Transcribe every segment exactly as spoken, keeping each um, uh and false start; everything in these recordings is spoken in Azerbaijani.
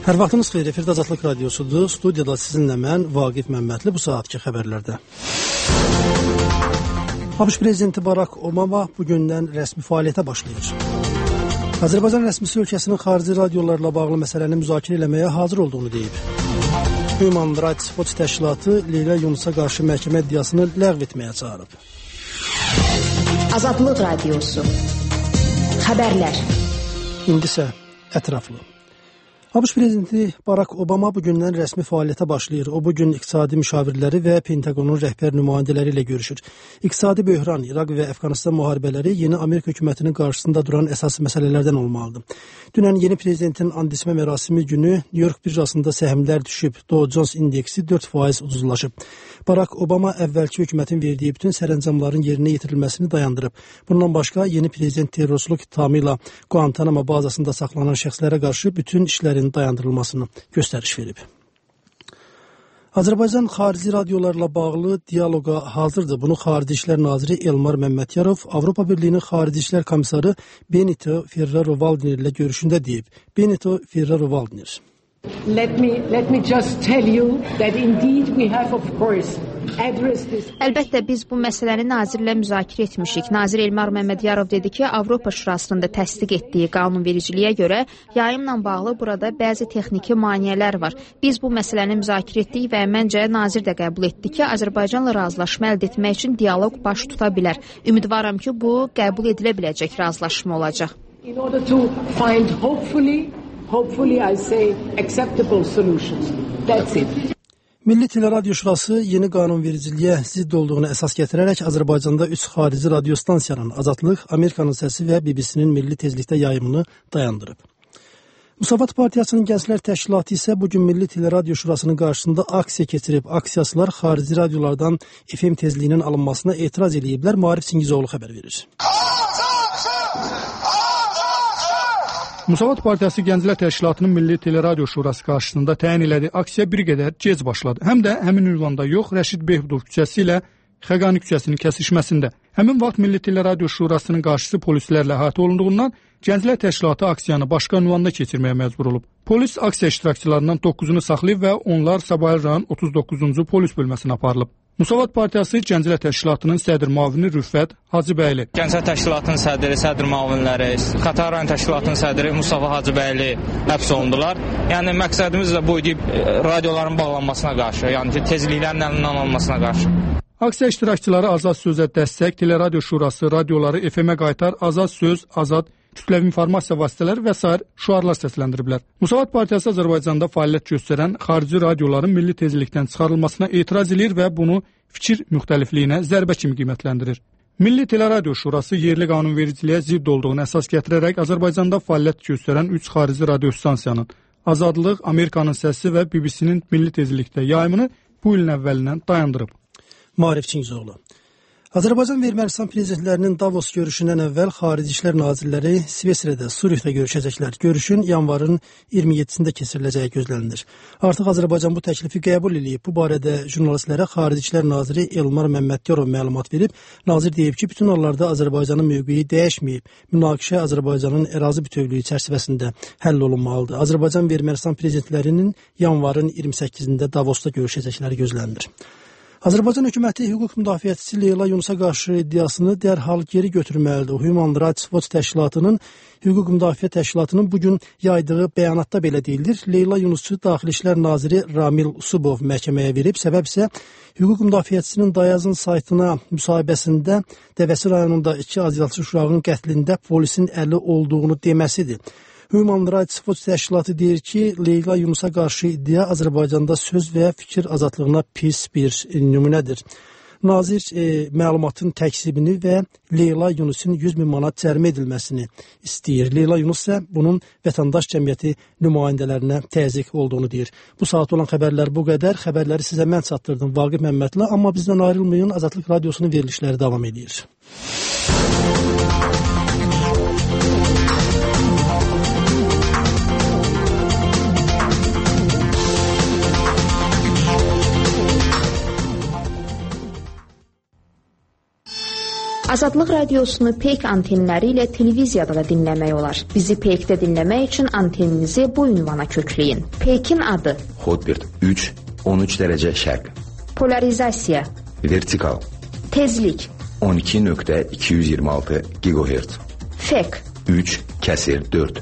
Hər vaxtınız xeyir, efirdə Azadlıq Radiosudur. Studiyada sizinlə mən, Vaqif Məmmədli, bu saatki xəbərlərdə. ABŞ Prezidenti Barack Obama bugündən rəsmi fəaliyyətə başlayır. Azərbaycan rəsmisi ölkəsinin xarici radiolarla bağlı məsələni müzakirə eləməyə hazır olduğunu deyib. Human Rights Watch təşkilatı Leyla Yunusa qarşı məhkəmə iddiasını ləğv etməyə çağırıb. Azadlıq Radiosu. Xəbərlər. İndi isə ətraflı. ABŞ Prezidenti Barack Obama bugündən rəsmi fəaliyyətə başlayır. O bugün iqtisadi müşavirləri və Pentagonun rəhbər nümayəndələri ilə görüşür. İqtisadi böhran, İraq və Əfqanistan müharibələri yeni Amerika hökumətinin qarşısında duran əsas məsələlərdən olmalıdır. Dünən yeni prezidentin andismə mərasimi günü New York birjasında səhmlər düşüb, Dow Jones indeksi dörd faiz ucuzlaşıb. Barack Obama əvvəlki hökumətin verdiyi bütün sərəncamların yerinə yetirilməsini dayandırıb. Bundan başqa yeni prezident terrorçuluq ittihamı ilə Guantanamo bazasında saxlanan şəxslərə qarşı bütün işlərin dayandırılmasını göstəriş verib. Azərbaycan xarici radiolarla bağlı dialoqa hazırdır. Bunu Xarici İşlər Naziri Elmar Məmmədyanov Avropa Birliyinin Xarici İşlər Komissarı Benito Ferrero-Waldner ilə görüşündə deyib. Benito Ferrero-Waldner. Let me, let me just tell you that indeed we have of course addressed this. Əlbəttə biz bu məsələni nazirlə müzakirə etmişik. Nazir Elmar Məmmədyanov dedi ki, Avropa Şurasının da təsdiq etdiyi qanunvericiliyə görə yayımla bağlı burada bəzi texniki maneələr var. Biz bu məsələni müzakirə etdik və məncə nazir də qəbul etdi ki, Azərbaycanla razılaşma əldə etmək üçün dialoq baş tuta bilər. Ümidvaram ki, bu qəbul edilə biləcək razılaşma olacaq. In order to find hopefully Hopefully, I say acceptable solutions. That's it. Milli Teleradyo Şurası yeni qanunvericiliyə zidd olduğunu əsas gətirərək Azərbaycanda üç xarici radiostansiyanın Azadlıq, Amerikanın Səsi və B B C-nin milli tezlikdə yayımını dayandırıb. Müsavat Partiyasının Gənclər Təşkilatı isə bugün Milli Teleradyo Şurasının qarşısında aksiya keçirib. Aksiyaçılar xarici radiolardan F M tezliyinin alınmasına etiraz ediblər. Maarif Çingizoğlu xəbər verir. Müsavat Partiyası Gənclər Təşkilatının Milli Teleradyo Şurası qarşısında təyin elədiyi aksiya bir qədər gec başladı. Həm də həmin ünvanda yox, Rəşid Behbudov küçəsi ilə Xəqani küçəsinin kəsişməsində. Həmin vaxt Milli Teleradyo Şurasının qarşısı polislərlə əhatə olunduğundan Gənclər Təşkilatı aksiyanı başqa ünvanda keçirməyə məcbur olub. Polis aksiya iştirakçılarından doqquzunu saxlayıb və onlar Sabahil rayon otuz doqquzuncu polis bölməsinə aparılıb. Müsavat Partiyası Gənclər Təşkilatının sədr müavini Rüffət Hacıbəyli. Gənclər Təşkilatının sədri, sədr müavinləri, Xətai rayon təşkilatının sədri Mustafa Hacıbəyli həbs olundular. Yəni məqsədimiz də bu idi, radioların bağlanmasına qarşı, yəni ki, tezliklərin əlindən alınmasına qarşı. Aksiya iştirakçıları azad sözə dəstək, Teleradyo Şurası, radioları F M-ə qaytar, azad söz, azad kütləvi informasiya vasitələri və sair şüarlar səsləndiriblər. Müsavat Partiyası Azərbaycanda fəaliyyət göstərən xarici radioların milli tezlikdən çıxarılmasına etiraz edir və bunu fikir müxtəlifliyinə zərbə kimi qiymətləndirir. Milli Teleradyo Şurası yerli qanunvericiliyə zidd olduğunu əsas gətirərək Azərbaycanda fəaliyyət göstərən üç xarici radiostansiyanın Azadlıq, Amerikanın Səsi və B B C-nin milli tezlikdə yayımını bu ilin əvvəlindən dayandırıb. Maarif Çingizoğlu. Azərbaycan və Ermənistan prezidentlərinin Davos görüşündən əvvəl Xarici İşlər Nazirləri Svesrədə, Suriyada görüşəcəklər. Görüşün yanvarın iyirmi yeddisində keçiriləcəyi gözlənilir. Artıq Azərbaycan bu təklifi qəbul edib. Bu barədə jurnalistlərə Xarici İşlər Naziri Elmar Məmmədyanov məlumat verib. Nazir deyib ki, bütün hallarda Azərbaycanın mövqeyi dəyişməyib. Münaqişə Azərbaycanın ərazi bütövlüyü çərçivəsində həll olunmalıdır. Azərbaycan və Ermənistan prezidentlərinin yanvarın iyirmi səkkizində Davosda görüşəcəkləri gözlənilir. Azərbaycan hökuməti hüquq müdafiəçisi Leyla Yunusa qarşı iddiasını dərhal geri götürməlidir. Human Rights Watch təşkilatının, hüquq müdafiə təşkilatının bugün yaydığı bəyanatda belə deyilir. Leyla Yunusu Daxili İşlər Naziri Ramil Usubov məhkəməyə verib. Səbəb isə hüquq müdafiəçisinin Dayazın saytına müsahibəsində Dəvəsi rayonunda iki azyalıçı uşağın qətlində polisin əli olduğunu deməsidir. Human Rights Watch təşkilatı deyir ki, Leyla Yunusa qarşı iddia Azərbaycanda söz və fikir azadlığına pis bir nümunədir. Nazir e, məlumatın təksibini və Leyla Yunusun yüz min manat cərimə edilməsini istəyir. Leyla Yunus isə bunun vətəndaş cəmiyyəti nümayəndələrinə təzyiq olduğunu deyir. Bu saat olan xəbərlər bu qədər. Xəbərləri sizə mən çatdırdım, Vaqif Məmmədli. Amma bizdən ayrılmayın, Azadlıq Radiosunun verilişləri davam edir. Azadlıq radiosunu Peyk antenləri ilə televiziyada da dinləmək olar. Bizi Peykdə dinləmək üçün anteninizi bu ünvana kökləyin. Peykin adı: Hotbird üç on üç dərəcə şərq. Polarizasiya: Vertikal. Tezlik: on iki nöqtə iki yüz iyirmi altı gigahertz. Fek: üç kəsir dörd.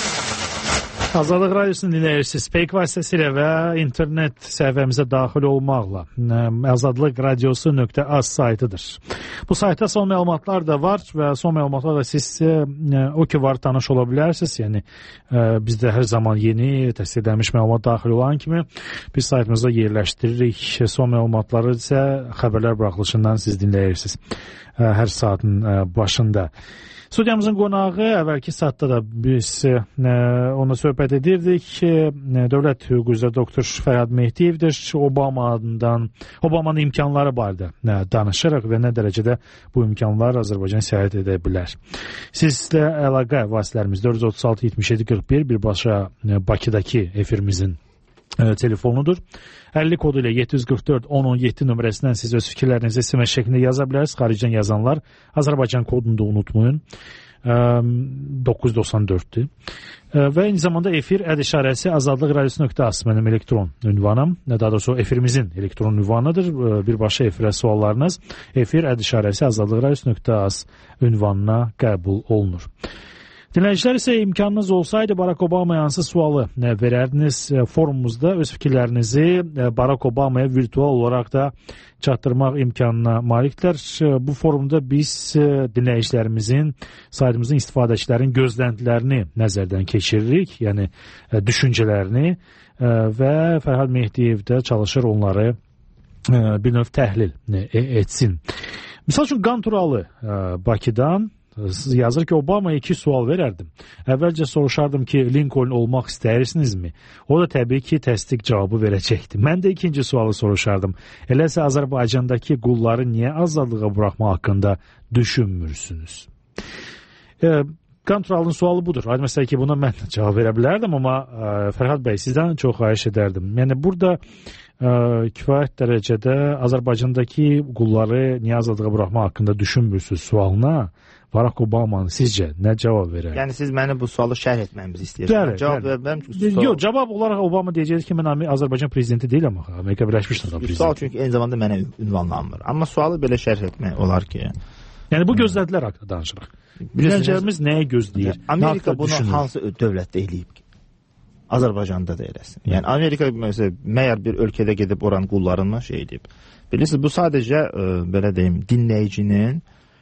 Azadlıq radiosunu dinləyirsiniz. Peyk vasitəsilə və internet səhifəmizə daxil olmaqla azadlıq radiosu nöqtə az saytıdır. Bu saytda son məlumatlar da var və son məlumatlar da siz o ki var tanış ola bilərsiniz. Yəni bizdə hər zaman yeni təsdiq edilmiş məlumat daxil olan kimi biz saytımızda yerləşdiririk. Son məlumatları isə xəbərlər buraxılışından siz dinləyirsiniz hər saatın başında. Studiyamızın qonağı əvvəlki saatda da biz e, ona söhbət edirdik ki, dövlət hüquq üzrə doktor Fərhad Mehdiyevdir. Obama'dan, Obama'nın imkanları barədə danışırıq və nə dərəcədə bu imkanlar Azərbaycan səyahət edə bilər. Sizlə əlaqə vasitələrimiz dörd yüz otuz altı yetmiş yeddi qırx bir birbaşa Bakıdakı efirimizin telefonudur. əlli kodu ilə yeddi yüz qırx dörd on on yeddi nömrəsindən siz öz fikirlərinizi S M S şəklində yaza bilərsiniz. Xaricdən yazanlar Azərbaycan kodunu da unutmayın. doqquz yüz doxsan dörddür. Və eyni zamanda efir əd işarəsi azadlıq radiosu nöqtə az mənim elektron ünvanım. Daha doğrusu efirimizin elektron ünvanıdır. Birbaşa efirə suallarınız efir əd işarəsi azadlıq radiosu nöqtə az ünvanına qəbul olunur. Dinləyicilər isə imkanınız olsaydı Barack Obama'ya hansı sualı verərdiniz forumumuzda öz fikirlərinizi Barack Obama'ya virtual olaraq da çatdırmaq imkanına maliklər. Bu forumda biz dinləyicilərimizin, saytımızın istifadəçilərin gözləntilərini nəzərdən keçiririk, yəni düşüncələrini və Fərhad Mehdiyev də çalışır onları bir növ təhlil etsin. Misal üçün Qanturalı Bakıdan yazır ki, Obama'ya iki sual verərdim. Əvvəlcə soruşardım ki, Lincoln olmaq istəyirsinizmi? O da təbii ki, təsdiq cavabı verəcəkdi. Mən də ikinci sualı soruşardım. Eləsə Azərbaycandakı qulları niyə azadlığa buraxma haqqında düşünmürsünüz? E, Qanturalının sualı budur. Aydın məsələ ki, buna mən cavab verə bilərdim, amma e, Fərhad bəy, sizdən çox xahiş edərdim. Yəni, burada e, kifayət dərəcədə Azərbaycandakı qulları niyə azadlığa buraxma haqqında düşünmürsünüz sualına Barack Obama'nın sizcə nə cavab verər? Yəni siz məni bu sualı şərh etməyimizi istəyirsiniz. Cavab verməm çünki sual... Yox, cavab olaraq Obama deyəcək ki, mən Azərbaycan prezidenti deyiləm axı, Amerika Birləşmiş Ştatları prezidenti. Sual çünki eyni zamanda mənə ünvanlanmır. Amma sualı belə şərh etmək olar ki, yəni bu gözlədilər haqqında danışırıq. Dinləyicilərimiz nəyə gözləyir? Amerika bunu düşünür? Hansı dövlətdə eləyib ki? Azərbaycanda da eləsin. Yəni Amerika məsələn məyər bir ölkədə gedib oran qullarını şey edib. Bilirsiniz, bu sadəcə ə, belə deyim, dinləyicinin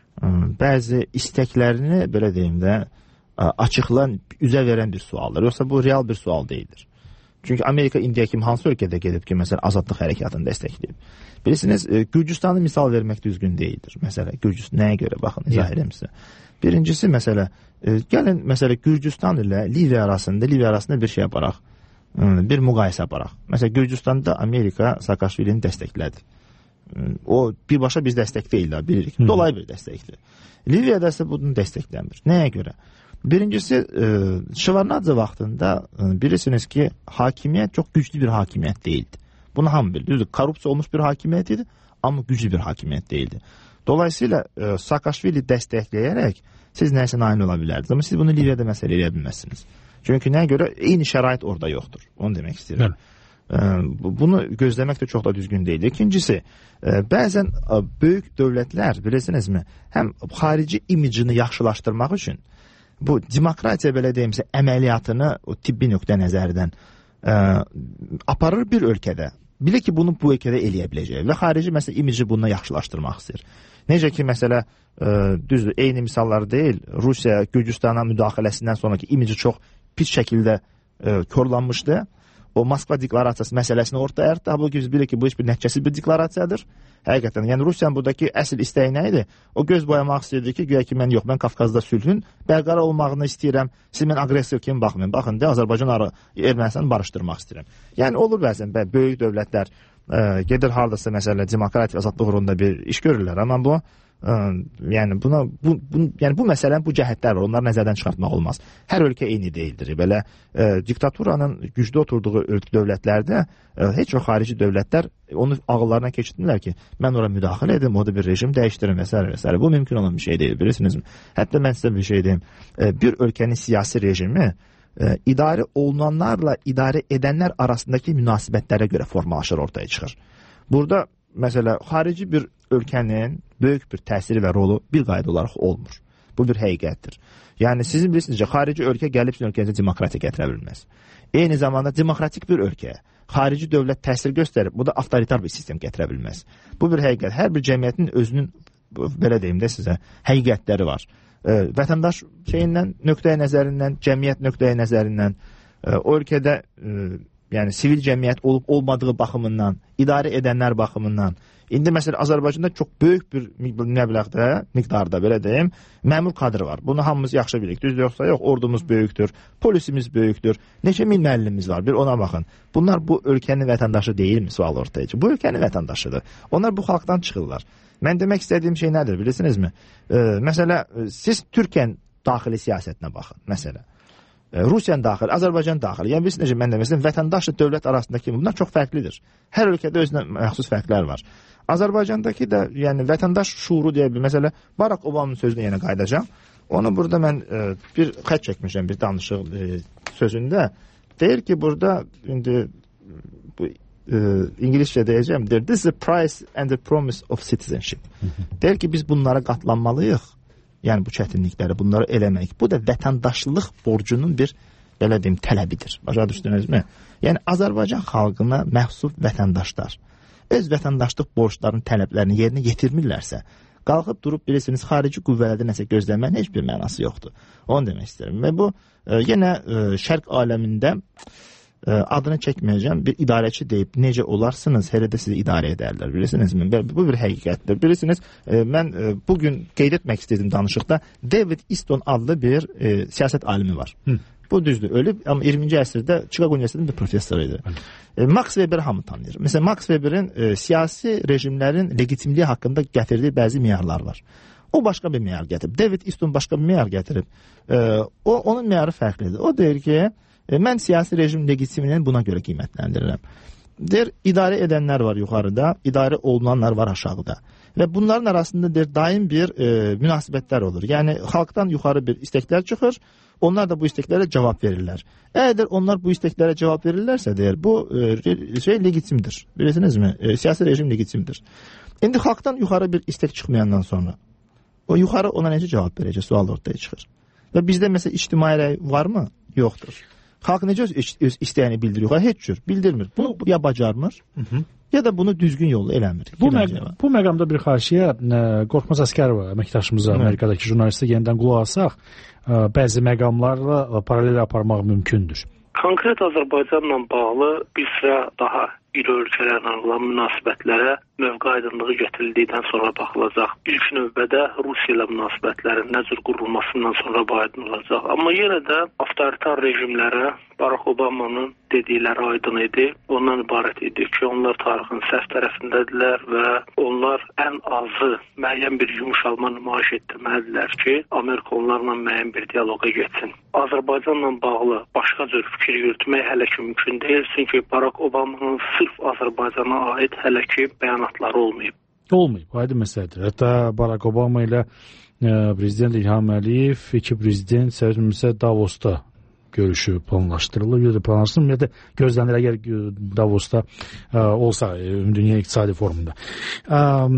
bəzi istəklərini belə deyim də açıqlan üzə verən bir sualdır. Yoxsa bu real bir sual deyildir. Çünki Amerika indiyə kimi hansı ölkədə gedib ki, məsələn, azadlıq hərəkatını dəstəkləyib. Bilirsiniz, Gürcüstanı misal vermək düzgün deyildir. Məsələ, Gürcüstan nəyə görə? Baxın, izah edəm sizə. Birincisi, məsələ, gəlin, məsələ, Gürcüstan ilə Liviya arasında, Liviya arasında bir şey aparaq, bir müqayisə aparaq. Məsələn, Gürcüstanda Amerika Saakashvilini dəstəklədi. O birbaşa biz dəstək deyil, bilirik. Dolayı bir dəstəkdir. Liviyada isə bunu dəstəkləmir. Nəyə görə? Birincisi, Şevarnadze vaxtında bilirsiniz ki, hakimiyyət çox güclü bir hakimiyyət deyildi. Bunu hamı bilir. Düzdür, korrupsiya olmuş bir hakimiyyət idi, amma güclü bir hakimiyyət deyildi. Dolayısıyla Saakashvili dəstəkləyərək siz nəyisə nail ola bilərdiniz. Amma siz bunu Liviyada məsələ eləyə bilməzsiniz. Çünki nəyə görə? Eyni şərait orada yoxdur. Onu demək istəyirəm. Bunu gözləmək də çox da düzgün deyil. İkincisi, bəzən böyük dövlətlər, bilirsinizmi, həm xarici imicini yaxşılaşdırmaq üçün bu demokratiya belə deyimsə əməliyyatını o tibbi nöqtə nəzərdən aparır bir ölkədə. Bilə ki, bunu bu ölkədə eləyə biləcək və xarici məsələ imici bununla yaxşılaşdırmaq istəyir. Necə ki, məsələ düzdür, eyni misallar deyil, Rusiya Gürcüstana müdaxiləsindən sonraki imici çox pis şəkildə korlanmışdı. O Moskva deklarasiyası məsələsini ortaya yarattı. Bu biz bilir ki, bu heç bir nəticəsiz bir deklarasiyadır. Həqiqətən, yəni Rusiyanın buradakı əsl istəyi nə idi? O göz boyamaq istəyirdi ki, güya ki, mən yox, mən Qafqazda sülhün bərqərar olmağını istəyirəm. Siz mən aqressiv kimi baxmayın. Baxın, de Azərbaycan Ermənistanı barışdırmaq istəyirəm. Yəni olur bəzən böyük dövlətlər ə, gedir hardasa məsələ demokratik azadlıq uğrunda bir iş görürlər, amma bu ə, yəni buna bu, bu yəni bu məsələnin bu cəhətləri var. Onları nəzərdən çıxartmaq olmaz. Hər ölkə eyni deyildir. Belə ə, diktaturanın güclü oturduğu dövlətlərdə ə, heç o xarici dövlətlər onu ağıllarına keçirtmirlər ki, mən ora müdaxilə edim, o da bir rejim dəyişdirim və s. və s. Bu mümkün olan bir şey deyil, bilirsinizmi? Hətta mən sizə bir şey deyim. Ə, bir ölkənin siyasi rejimi ə, idarə olunanlarla idarə edənlər arasındakı münasibətlərə görə formalaşır, ortaya çıxır. Burada məsələ xarici bir ölkənin böyük bir təsiri və rolu bir qayda olaraq olmur. Bu bir həqiqətdir. Yəni sizin bilirsiniz ki, xarici ölkə gəlib sizin ölkənizə demokratiya gətirə bilməz. Eyni zamanda demokratik bir ölkəyə xarici dövlət təsir göstərib, bu da avtoritar bir sistem gətirə bilməz. Bu bir həqiqət. Hər bir cəmiyyətin özünün, belə deyim də sizə, həqiqətləri var. E, vətəndaş şeyindən, nöqtəyə nəzərindən, cəmiyyət nöqtəyə nəzərindən, e, o ölkədə e, yəni sivil cəmiyyət olub olmadığı baxımından, idarə edənlər baxımından. İndi məsələn Azərbaycanda çox böyük bir məbləğdə, miqdarda belə deyim, məmur kadrı var. Bunu hamımız yaxşı bilirik. Düzdür, yoxsa yox, ordumuz böyükdür, polisimiz böyükdür. Neçə min müəllimimiz var, bir ona baxın. Bunlar bu ölkənin vətəndaşı deyilmi? Sual ortaya çıxır. Bu ölkənin vətəndaşıdır. Onlar bu xalqdan çıxırlar. Mən demək istədiyim şey nədir, bilirsinizmi? E, məsələ, siz Türkiyənin daxili siyasətinə baxın, məsələ. Rusiyanın daxili, Azərbaycan daxili. Yəni bilirsiniz necə mən demişəm, vətəndaşla dövlət arasındakı bunlar çox fərqlidir. Hər ölkədə özünə məxsus fərqlər var. Azərbaycandakı da yəni vətəndaş şuuru deyə bir məsələ. Barack Obama'nın sözünə yenə qayıdacağam. Onu burada mən e, bir xətt çəkmişəm bir danışıq e, sözündə. Deyir ki, burada indi bu e, İngiliscə deyəcəm. Deyir, this is the price and the promise of citizenship. Deyir ki, biz bunlara qatlanmalıyıq. Yəni bu çətinlikləri, bunları eləmək. Bu da vətəndaşlıq borcunun bir, belə deyim, tələbidir. Başa düşdünüzmü? Yəni Azərbaycan xalqına məxsus vətəndaşlar öz vətəndaşlıq borclarının tələblərini yerinə yetirmirlərsə, qalxıb durub bilirsiniz, xarici qüvvələrdə nəsə gözləməyin heç bir mənası yoxdur. Onu demək istəyirəm. Və bu e, yenə e, şərq aləmində e, adını çəkməyəcəm, bir idarəçi deyib, necə olarsınız, hələ də sizi idarə edərlər, bilirsinizmi? Bu bir həqiqətdir. Bilirsiniz, e, mən e, bugün qeyd etmək istədim danışıqda, David Easton adlı bir e, siyasət alimi var. Hı. Bu düzdür, ölüb, amma iyirminci əsrdə Chicago Universitetinin bir professor idi. E, Max Weber hamı tanıyır. Məsələn, Max Weberin e, siyasi rejimlərin legitimliyi haqqında gətirdiyi bəzi meyarlar var. O başqa bir meyar gətirib. David Easton başqa bir meyar gətirib. E, o, onun meyarı fərqlidir. O deyir ki, e, mən siyasi rejim legitimliyini buna görə qiymətləndirirəm. Deyir, idarə edənlər var yuxarıda, idarə olunanlar var aşağıda. Və bunların arasında deyir, daim bir e, münasibətlər olur. Yəni, xalqdan yuxarı bir istəklər çıxır, onlar da bu istəklərə cavab verirlər. Əgər onlar bu istəklərə cavab verirlərsə, deyir, bu e, şey legitimdir. Bilirsinizmi? E, siyasi rejim legitimdir. İndi xalqdan yuxarı bir istek çıxmayandan sonra, o yuxarı ona necə cavab verəcək, sual ortaya çıxır. Və bizdə məsələn, ictimai rəy varmı? Yoxdur. Xalq necə öz, öz istəyəni bildirir? Heç cür bildirmir. Bunu ya bacarmır, hı -hı. ya da bunu düzgün yolla eləmir. Bu, məq bu məqamda bir xahişiyə Qorxmaz Əsgərova, əməkdaşımıza, Amerikadakı jurnalistə yenidən qulaq asaq, bəzi məqamlarla paralel aparmaq mümkündür. Konkret Azərbaycanla bağlı bir sıra daha iri ölkələrlə olan münasibətlərə mövqe aydınlığı gətirildikdən sonra baxılacaq. İlk növbədə Rusiya ilə münasibətlərin nə cür qurulmasından sonra bu aydın olacaq. Amma yenə də avtoritar rejimlərə Barack Obama'nın dedikləri aydın idi. Ondan ibarət idi ki, onlar tarixin səhv tərəfindədirlər və onlar ən azı müəyyən bir yumuşalma nümayiş etdirməlidirlər ki, Amerika onlarla müəyyən bir diyaloqa getsin. Azərbaycanla bağlı başqa cür fikir yürütmək hələ ki mümkün deyil. Çünki Barack Obama'nın sırf Azərbaycana aid hələ ki bəyanatları olmayıb. Olmayıb, aydın məsələdir. Hətta Barack Obama ilə e, prezident İlham Əliyev, iki prezident səbəbimizə Davosda görüşü planlaşdırılır. Ya da planlaşdırılır, ya da gözlənir əgər Davosda e, olsa e, Dünya İqtisadi Forumunda. E,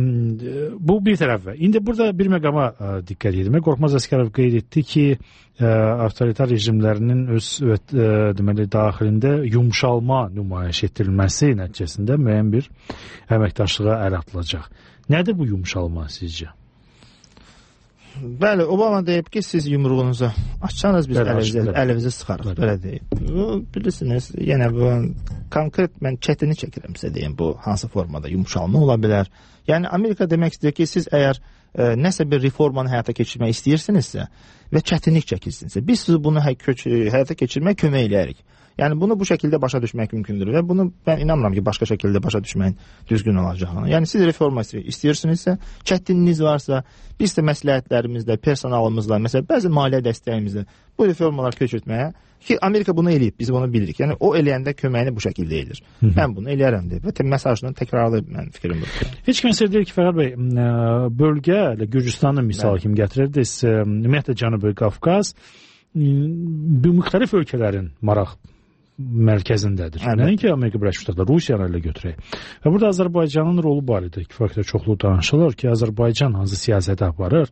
bu bir tərəfə. İndi burada bir məqama e, diqqət edilmək. Qorxmaz Əsgərov qeyd etdi ki, e, avtoritar rejimlərinin öz e, deməli, daxilində yumşalma nümayiş etdirilməsi nəticəsində müəyyən bir əməkdaşlığa əl atılacaq. Nədir bu yumşalma sizcə? Bəli, Obama deyib ki, siz yumruğunuzu açsanız biz əlimizi, əlimizi sıxarıq, belə deyib. Bu, bilirsiniz, yenə bu konkret mən çətini çəkirəm sizə deyim, bu hansı formada yumşalma ola bilər. Yəni Amerika demək istəyir ki, siz əgər e, nəsə bir reformanı həyata keçirmək istəyirsinizsə, və çətinlik çəkilsinsə, biz sizi bunu hə həyata keçirmək kömək eləyərik. Yəni bunu bu şəkildə başa düşmək mümkündür və bunu mən inanmıram ki, başqa şəkildə başa düşməyin düzgün olacağını. Yəni siz reforma istəyirsinizsə, çətinliyiniz varsa, biz də məsləhətlərimizlə, personalımızla, məsələn, bəzi maliyyə dəstəyimizlə bu reformalar köçürtməyə ki, Amerika bunu eləyib, biz bunu bilirik. Yəni o eləyəndə köməyini bu şəkildə edir. Hı -hı. Mən bunu eləyərəm deyib və mesajını təkrarlayıb mən fikrim bu. Heç kimsə deyir ki, Fərhad bəy, bölgə ilə Gürcüstanın misal kimi gətirirdiniz, ümumiyyətlə Cənubi Qafqaz bu müxtəlif ölkələrin maraq mərkəzindədir. Nəinki Amerika Birləşmiş Ştatları, Rusiya ilə götürək. Və burada Azərbaycanın rolu barədə kifayət çoxlu danışılır ki, Azərbaycan hansı siyasəti aparır.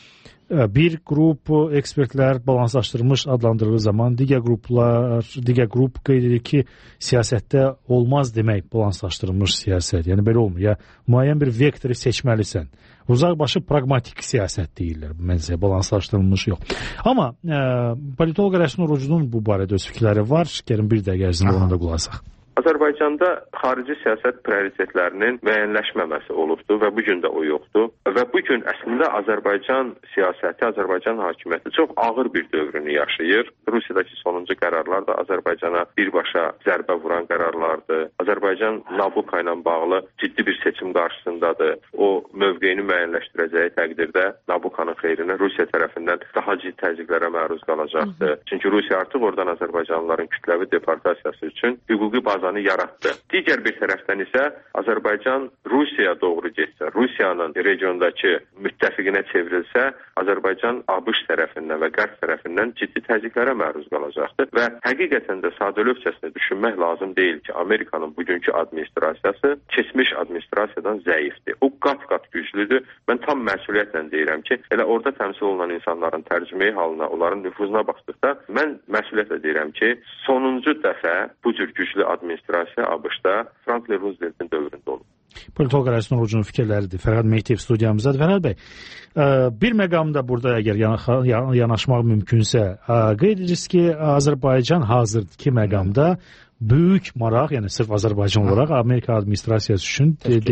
Bir qrup ekspertlər balanslaşdırılmış adlandırılır zaman digər qruplar, digər qrup qeyd edir ki, siyasətdə olmaz demək balanslaşdırılmış siyasət. Yəni belə olmur. Ya müəyyən bir vektoru seçməlisən. Uzaqbaşı pragmatik siyasət deyirlər. Məncə balanslaşdırılmış yox. Amma e, politoloq Rəsul Orucunun bu barədə öz fikirləri var. Gəlin bir dəqiqə ərzində ona da qulaq asaq. Azərbaycanda xarici siyasət prioritetlərinin müəyyənləşməməsi olubdur və bu gün də o yoxdur. Və bu gün əslində Azərbaycan siyasəti, Azərbaycan hakimiyyəti çox ağır bir dövrünü yaşayır. Rusiyadakı sonuncu qərarlar da Azərbaycana birbaşa zərbə vuran qərarlardır. Azərbaycan Nabucco ilə bağlı ciddi bir seçim qarşısındadır. O mövqeyini müəyyənləşdirəcəyi təqdirdə Nabucco'nun xeyrinə Rusiya tərəfindən daha ciddi təzyiqlərə məruz qalacaqdır. Hı -hı. Çünki Rusiya artıq oradan Azərbaycanlıların kütləvi deportasiyası üçün hüquqi bazanı yaratdı. Digər bir tərəfdən isə Azərbaycan Rusiyaya doğru getsə, Rusiyanın regiondakı müttəfiqinə çevrilsə, Azərbaycan ABŞ tərəfindən və Qərb tərəfindən ciddi təzyiqlərə məruz qalacaqdır və həqiqətən də sadəlövhcəsinə düşünmək lazım deyil ki, Amerikanın bugünkü administrasiyası keçmiş administrasiyadan zəifdir. O qat-qat güclüdür. Mən tam məsuliyyətlə deyirəm ki, elə orada təmsil olunan insanların tərcüməyi halına, onların nüfuzuna baxdıqda mən məsuliyyətlə deyirəm ki, sonuncu dəfə bu cür güclü administrasiya ABŞ-da Franklin Roosevelt'in dövründə olub. Politoloq Rəsul Orucunun fikirləridir. Fərhad Mehdiyev studiyamızdadır. Fərhad bəy, bir məqamda burada əgər yanaşmaq mümkünsə, qeyd edirsiniz ki, Azərbaycan hazırdakı məqamda böyük maraq, yəni sırf Azərbaycan olaraq Amerika administrasiyası üçün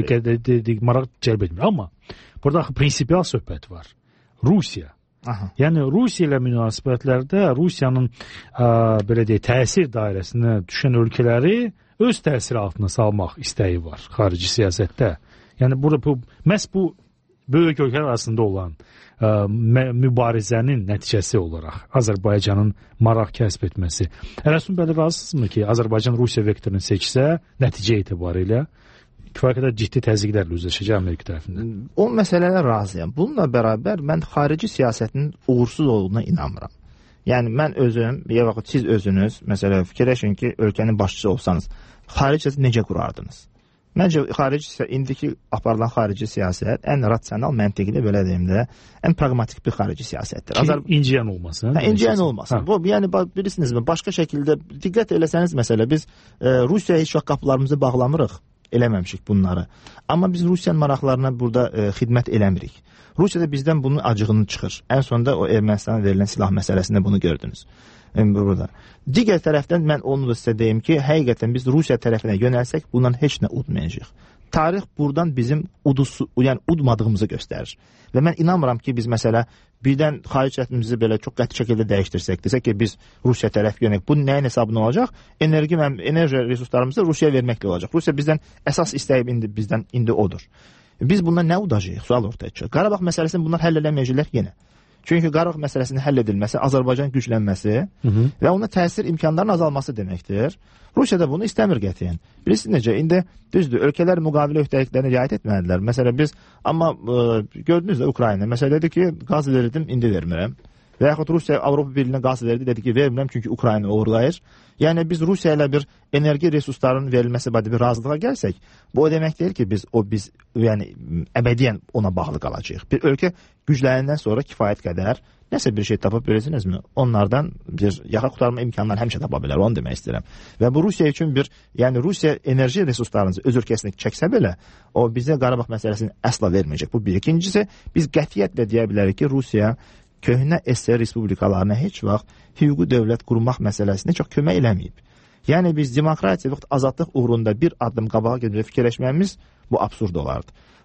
maraq cəlb etmir. Amma burada axı prinsipial söhbət var. Rusiya. Aha. Yəni Rusiya ilə münasibətlərdə Rusiyanın ə, belə deyək, təsir dairəsinə düşən ölkələri öz təsiri altına salmaq istəyi var xarici siyasətdə. Yəni burada bu məhz bu böyük ölkələr arasında olan ə, mübarizənin nəticəsi olaraq Azərbaycanın maraq kəsb etməsi. Rəsul bəy, razısınızmı ki, Azərbaycan Rusiya vektorunu seçsə, nəticə etibarilə kifayət qədər ciddi təzyiqlərlə üzləşəcək Amerika tərəfindən? O məsələlərə razıyam. Bununla bərabər mən xarici siyasətin uğursuz olduğuna inanmıram. Yəni mən özüm, ya vaxt siz özünüz, məsələn, fikirləşin ki, ölkənin başçısı olsanız, xarici siyasət necə qurardınız? Məncə xarici siyasət, indiki aparılan xarici siyasət ən rasional, məntiqli, belə deyim də, ən pragmatik bir xarici siyasətdir. Azər... İnciyən olmasın. Hə, inciyən olmasın. Bu, yəni bilirsinizmi, başqa şəkildə diqqət eləsəniz, məsələ biz e, Rusiyaya heç vaxt qapılarımızı bağlamırıq. Eləməmişik bunları. Amma biz Rusiyanın maraqlarına burada e, xidmət eləmirik. Rusiyada bizdən bunun acığını çıxır. Ən sonunda o Ermənistana verilən silah məsələsində bunu gördünüz. Yəni, burada. Digər tərəfdən mən onu da sizə deyim ki, həqiqətən biz Rusiya tərəfinə yönəlsək, bundan heç nə udmayacaq. Tarix buradan bizim udusu, yəni udmadığımızı göstərir. Və mən inanmıram ki, biz məsələ birdən xarici siyasətimizi belə çox qəti şəkildə dəyişdirsək, desək ki, biz Rusiya tərəf yönək. Bu nəyin hesabına olacaq? Enerji, enerji resurslarımızı Rusiyaya verməklə olacaq. Rusiya bizdən əsas istəyib indi bizdən indi odur. Biz bundan nə udacağıq? Sual ortaya çıxır. Qarabağ məsələsini bunlar həll eləməyəcəklər yenə. Çünki Qarabağ məsələsinin həll edilməsi Azərbaycan güclənməsi hı -hı. və ona təsir imkanlarının azalması deməkdir. Rusiya da bunu istəmir qətiyyən. Bilirsiniz necə? İndi düzdür, ölkələr müqavilə öhdəliklərinə riayət etmədilər. Məsələn biz, amma e, gördünüz də Ukrayna məsələ dedi ki, qaz verirdim, indi vermirəm. Və yaxud Rusiya Avropa Birliyinə qaz verdi, dedi ki, vermirəm çünki Ukrayna uğurlayır. Yəni biz Rusiya ilə bir enerji resurslarının verilməsi barədə bir razılığa gəlsək, bu o demək deyil ki, biz o biz yəni əbədiyyən ona bağlı qalacağıq. Bir ölkə güclənəndən sonra kifayət qədər nəsə bir şey tapıb bilirsinizmi? Onlardan bir yaxa qurtarma imkanları həmişə tapa bilər, onu demək istəyirəm. Və bu Rusiya üçün bir, yəni Rusiya enerji resurslarını öz ölkəsinə çəksə belə, o bizə Qarabağ məsələsini əsla verməyəcək. Bu bir. İkincisi, biz qətiyyətlə deyə bilərik ki, Rusiya köhnə S S R respublikalarına heç vaxt hüquqi dövlət qurmaq məsələsində çox kömək eləməyib. Yəni biz demokratiya və azadlıq uğrunda bir addım qabağa gedib fikirləşməyimiz bu absurd olardı.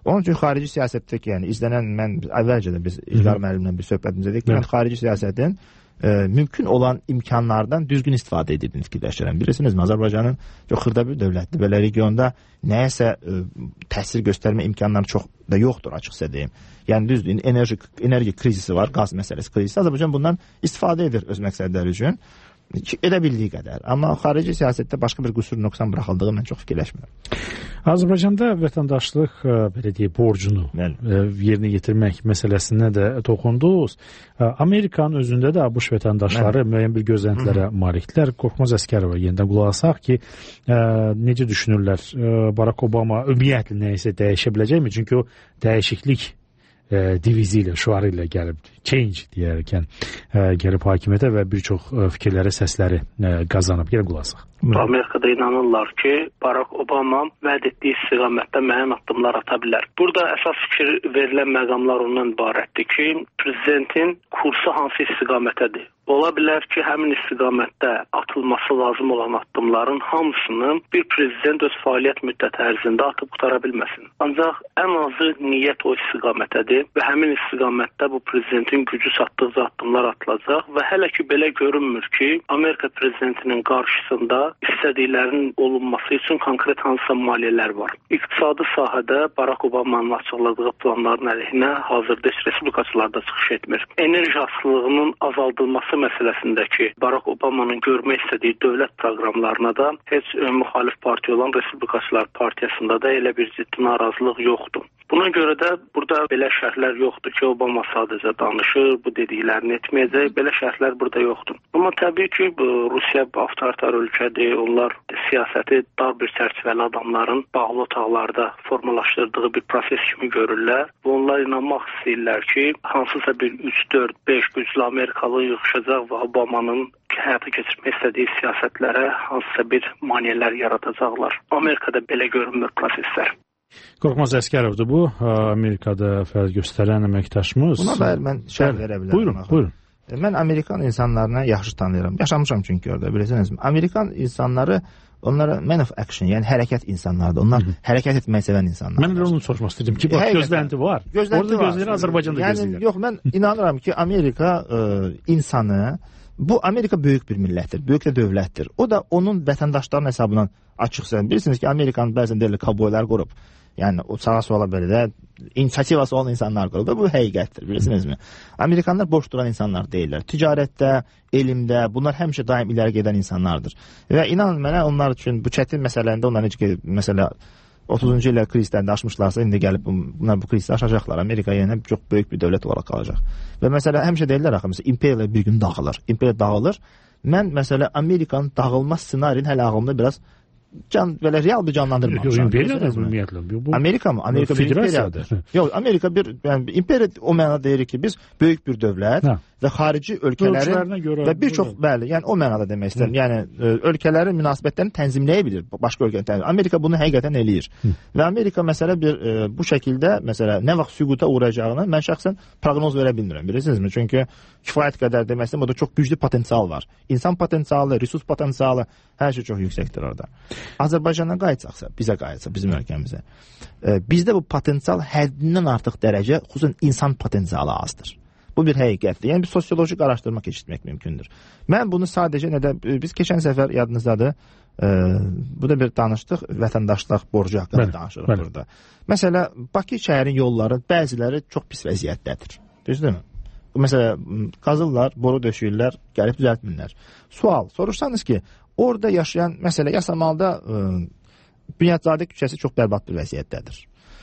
Onun üçün xarici siyasətdəki, yəni izlənən, mən əvvəlcə də biz İlqar müəllimlə bir söhbətimizdə dedik ki, mən xarici siyasətin e, mümkün olan imkanlardan düzgün istifadə edildiyini fikirləşirəm. Bilirsiniz, Azərbaycanın çox xırda bir dövlətdir. Belə regionda nəyəsə e, təsir göstərmə imkanları çox da yoxdur, açıqsa deyim. Yəni düzdür, enerji, enerji krizisi var, qaz məsələsi krizisi. Azərbaycan bundan istifadə edir öz məqsədləri üçün. Edə bildiyi qədər. Amma xarici siyasətdə başqa bir qüsur nöqsan buraxıldığı mən çox fikirləşmirəm. Azərbaycanda vətəndaşlıq belə deyək, borcunu Bəli. yerinə yetirmək məsələsinə də toxundunuz. Amerikanın özündə də ABŞ vətəndaşları Bəli. müəyyən bir gözləntilərə malikdirlər. Qorxmaz Əsgərova yenidən qulaq asaq ki, ə, necə düşünürlər? Ə, Barack Obama ümumiyyətlə nəyisə dəyişə biləcəkmi? Çünki o dəyişiklik E, divizi ilə, şuarı ilə gəlib, change deyərkən e, gəlib hakimiyyətə və bir çox e, fikirlərə, səsləri e, qazanıb. Gəlib qulasaq. Amerikada inanırlar ki, Barack Obama vəd etdiyi istiqamətdə müəyyən addımlar ata bilər. Burada əsas fikir verilən məqamlar ondan ibarətdir ki, prezidentin kursu hansı istiqamətədir? Ola bilər ki, həmin istiqamətdə atılması lazım olan addımların hamısını bir prezident öz fəaliyyət müddəti ərzində atıb qutara bilməsin. Ancaq ən azı niyyət o istiqamətədir və həmin istiqamətdə bu prezidentin gücü çatdıqca addımlar atılacaq və hələ ki belə görünmür ki, Amerika prezidentinin qarşısında istədiklərinin olunması üçün konkret hansısa maliyyələr var. İqtisadi sahədə Barack Obama'nın açıqladığı planların əleyhinə hazırda heç respublikaçılar da çıxış etmir. Enerji asılılığının azaldılması məsələsindəki Barack Obama'nın görmək istədiyi dövlət proqramlarına da heç müxalif partiya olan Respublikaçılar Partiyasında da elə bir ciddi narazılıq yoxdur. Buna görə də burada belə şərhlər yoxdur ki, Obama sadəcə danışır, bu dediklərini etməyəcək, belə şərhlər burada yoxdur. Amma təbii ki, bu Rusiya avtoritar ölkədir, onlar siyasəti dar bir çərçivəli adamların bağlı otaqlarda formalaşdırdığı bir proses kimi görürlər və onlar inanmaq istəyirlər ki, hansısa bir üç, dörd, beş güclü Amerikalı yığışacaq və Obama'nın həyata keçirmək istədiyi siyasətlərə hansısa bir maneələr yaradacaqlar. Amerikada belə görünmür proseslər. Qorxmaz Əsgərovdur bu, Amerikada fəaliyyət göstərən əməkdaşımız. Buna dair mən şərh verə bilərəm. Buyurun, buyurun. Mən Amerikan insanlarına yaxşı tanıyıram. Yaşamışam çünki orada, bilirsinizmi? Amerikan insanları, onlara man of action, yəni hərəkət insanlardır. Onlar Hı -hı. hərəkət etməyi sevən insanlardır. Mən də onu soruşmaq istedim ki, bax, gözlənti var. Gözlənti orada var. gözləri Azərbaycanda yəni, gözləyirlər. Yox, mən inanıram ki, Amerika ə, insanı, bu Amerika böyük bir millətdir, böyük də dövlətdir. O da onun vətəndaşlarının hesabından açıqsa, bilirsiniz ki, Amerikanın bəzən deyirlər kovboylar qurub. Yəni o sağa sola belə də inisiativası olan insanlar qurub və bu həqiqətdir, bilirsinizmi? Amerikanlar boş duran insanlar deyirlər. Ticarətdə, elmdə, bunlar həmişə daim iləri gedən insanlardır. Və inanın mənə, onlar üçün bu çətin məsələndə onlar necə ki, məsələ otuzuncu illər krizdən aşmışlarsa, indi gəlib bunlar bu krizdə aşacaqlar. Amerika yenə çox böyük bir dövlət olaraq qalacaq. Və məsələ həmişə deyirlər axı, məsələn, imperiya bir gün dağılır. İmperiya dağılır. Mən məsələ Amerikanın dağılma ssenarini hələ ağlımda biraz can belə real bir canlandırmamışam. İmperiyadır ümumiyyətlə. Amerika mı? Amerika bir imperiyadır. Yox, Amerika bir yəni imperiya o mənada deyir ki, biz böyük bir dövlət hə. və xarici ölkələrin görə, və bir çox bəli, yəni o mənada demək istəyirəm. Hı. Yəni ölkələrin münasibətlərini tənzimləyə bilir başqa ölkələr. Amerika bunu həqiqətən eləyir. Hı. Və Amerika məsələ bir e, bu şəkildə məsələ nə vaxt süquta uğrayacağını mən şəxsən proqnoz verə bilmirəm. Bilirsinizmi? Çünki kifayət qədər demək istəyirəm, orada çox güclü potensial var. İnsan potensialı, resurs potensialı, hər şey çox yüksəkdir orada. Azərbaycandan qayıtsaqsa, bizə qayıtsa, bizim ölkəmizə. E, bizdə bu potensial həddindən artıq dərəcə, xüsusən insan potensialı azdır. Bu bir həqiqətdir. Yəni bir sosioloji araşdırma keçirmək mümkündür. Mən bunu sadəcə nədə biz keçən səfər yadınızdadır, e, bu da bir danışdıq, vətəndaşlıq borcu haqqında bəli, danışırıq bəli. Burada. Məsələ Bakı şəhərin yolları bəziləri çox pis vəziyyətdədir. Düzdürmü? Məsələn, qazırlar, boru döşüyürlər, gəlib düzəltmirlər. Sual, soruşsanız ki, orada yaşayan, məsələ, Yasamalda e, Bünyadzadə küçəsi çox bərbad bir vəziyyətdədir.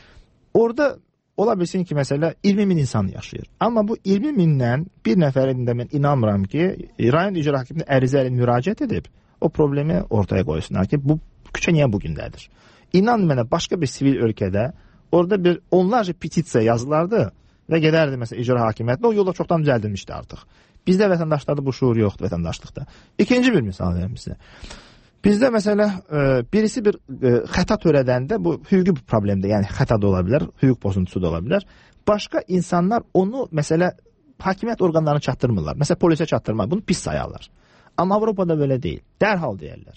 Orada ola bilsin ki, məsələ, iyirmi min insan yaşayır. Amma bu iyirmi mindən bir nəfərində mən inanmıram ki, rayon icra hakiminə ərizə ilə müraciət edib, o problemi ortaya qoysunlar ki, bu küçə niyə bugündədir? İnan mənə, başqa bir sivil ölkədə orada bir onlarca petisiya yazılardı və gedərdi məsələn icra hakimiyyətinə, o yolda çoxdan düzəldilmişdi artıq. Bizdə vətəndaşlarda bu şuur yoxdur vətəndaşlıqda. İkinci bir misal verim sizə. Bizdə məsələ birisi bir xəta törədəndə, bu hüquqi bir problemdir, yəni xəta da ola bilər, hüquq pozuntusu da ola bilər. Başqa insanlar onu məsələ hakimiyyət orqanlarına çatdırmırlar. Məsələn polisə çatdırmır, bunu pis sayarlar. Amma Avropada belə deyil. Dərhal deyirlər.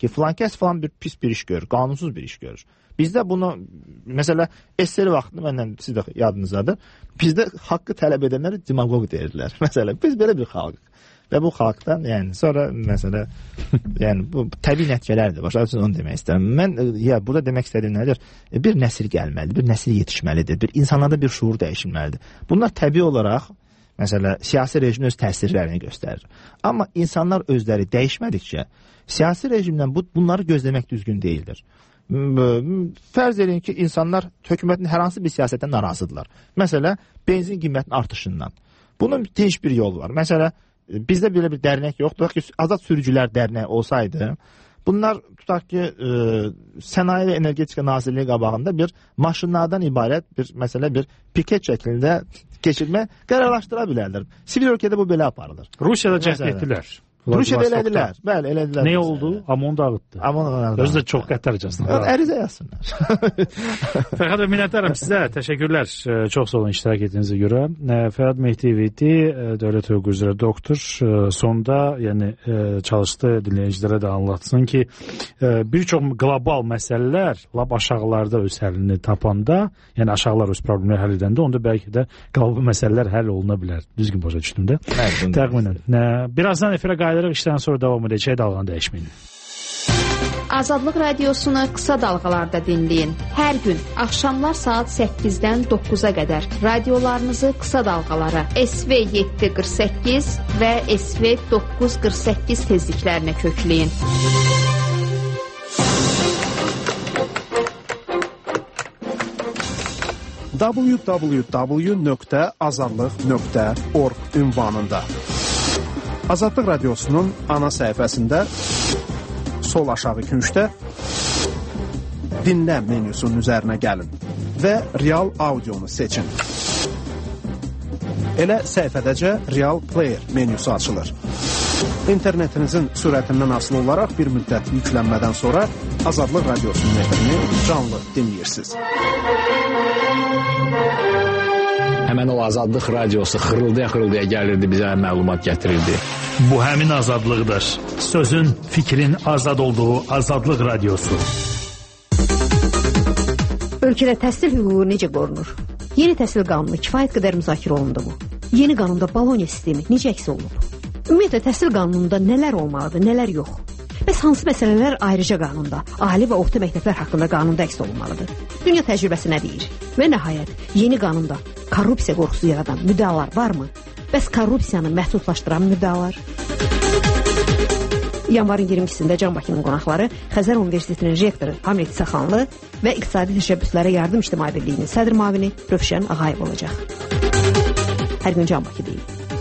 ki, filan kəs falan bir pis bir iş görür, qanunsuz bir iş görür. Bizdə bunu, məsələ, S S R vaxtında məndən siz də yadınızdadır, bizdə haqqı tələb edənlər demagog deyirlər. Məsələn, biz belə bir xalq. Və bu xalqdan, yəni, sonra, məsələ, yəni, bu təbii nəticələrdir. Başqa üçün onu demək istəyirəm. Mən, ya, burada demək istədiyim nədir? Bir nəsil gəlməlidir, bir nəsil yetişməlidir, bir insanlarda bir şuur dəyişilməlidir. Bunlar təbii olaraq, məsələ, siyasi rejimin öz təsirlərini göstərir. Amma insanlar özləri dəyişmədikcə, siyasi rejimdən bu, bunları gözləmək düzgün deyildir. Fərz edin ki, insanlar hökumətin hər hansı bir siyasətdən narazıdırlar. Məsələ, benzin qiymətinin artışından. Bunun heç bir yolu var. Məsələ, bizdə belə bir dərnək yoxdur. Tutaq ki, Azad Sürücülər Dərnəyi olsaydı, bunlar tutaq ki, e, Sənaye və Energetika Nazirliyi qabağında bir maşınlardan ibarət bir, məsələ, bir piket şəklində keçirmə qərarlaşdıra bilərlər. Sivil ölkədə bu belə aparılır. Rusiyada cəhd etdilər. Rusiyada elədilər. Bəli, elədilər. Nə oldu? Amon dağıtdı. Amon dağıtdı. Özü də çox qəttərcəsinə. Ərizə yazsınlar. Fərhad bəy, minnətdaram sizə. Təşəkkürlər. Çox sağ olun iştirak etdiyinizə görə. Fərhad Mehdiyevdi, dövlət hüququ üzrə doktor. Sonda, yəni çalışdı dinləyicilərə də anlatsın ki, bir çox qlobal məsələlər lap aşağılarda öz həllini tapanda, yəni aşağılar öz problemləri həll edəndə, onda bəlkə də qlobal məsələlər həll oluna bilər. Düzgün başa düşdüm də. Təqminən. Birazdan efirə qayıdırıq, işdən sonra davam edəcək, dalğanı dəyişməyin. Azadlıq radiosunu qısa dalğalarda dinləyin. Hər gün axşamlar saat səkkizdən doqquza qədər radiolarınızı qısa dalğalara S V yeddi qırx səkkiz və S V doqquz qırx səkkiz tezliklərinə kökləyin. w w w nöqtə azadlıq nöqtə org ünvanında Azadlıq Radiosunun ana səhifəsində sol aşağı küncdə dinlə menyusunun üzərinə gəlin və Real Audionu seçin. Elə səhifədəcə Real Player menyusu açılır. İnternetinizin sürətindən asılı olaraq bir müddət yüklənmədən sonra Azadlıq Radiosunun efirini canlı dinləyirsiniz. Həmən o Azadlıq Radiosu xırıldaya-xırıldaya gəlirdi, bizə məlumat gətirirdi. Bu həmin azadlıqdır. Sözün, fikrin azad olduğu Azadlıq Radiosu. Ölkədə təhsil hüququ necə qorunur? Yeni təhsil qanunu kifayət qədər müzakirə olundu mu? Yeni qanunda Bologna sistemi necə əks olunub? Ümumiyyətlə, təhsil qanununda nələr olmalıdır, nələr yox? Bəs hansı məsələlər ayrıca qanunda, ali və orta məktəblər haqqında qanunda əks olunmalıdır? Dünya təcrübəsi nə deyir? Və nəhayət, yeni qanunda korrupsiya qorxusu yaradan müddəalar varmı? Bəs korrupsiyanı məhdudlaşdıran müddəalar? Yanvarın iyirmi ikisində Can Bakının qonaqları Xəzər Universitetinin rektoru Hamlet İsaxanlı və İqtisadi Təşəbbüslərə Yardım İctimai Birliyinin sədr müavini Rövşən Ağayev olacaq. Hər gün Can Bakı deyil.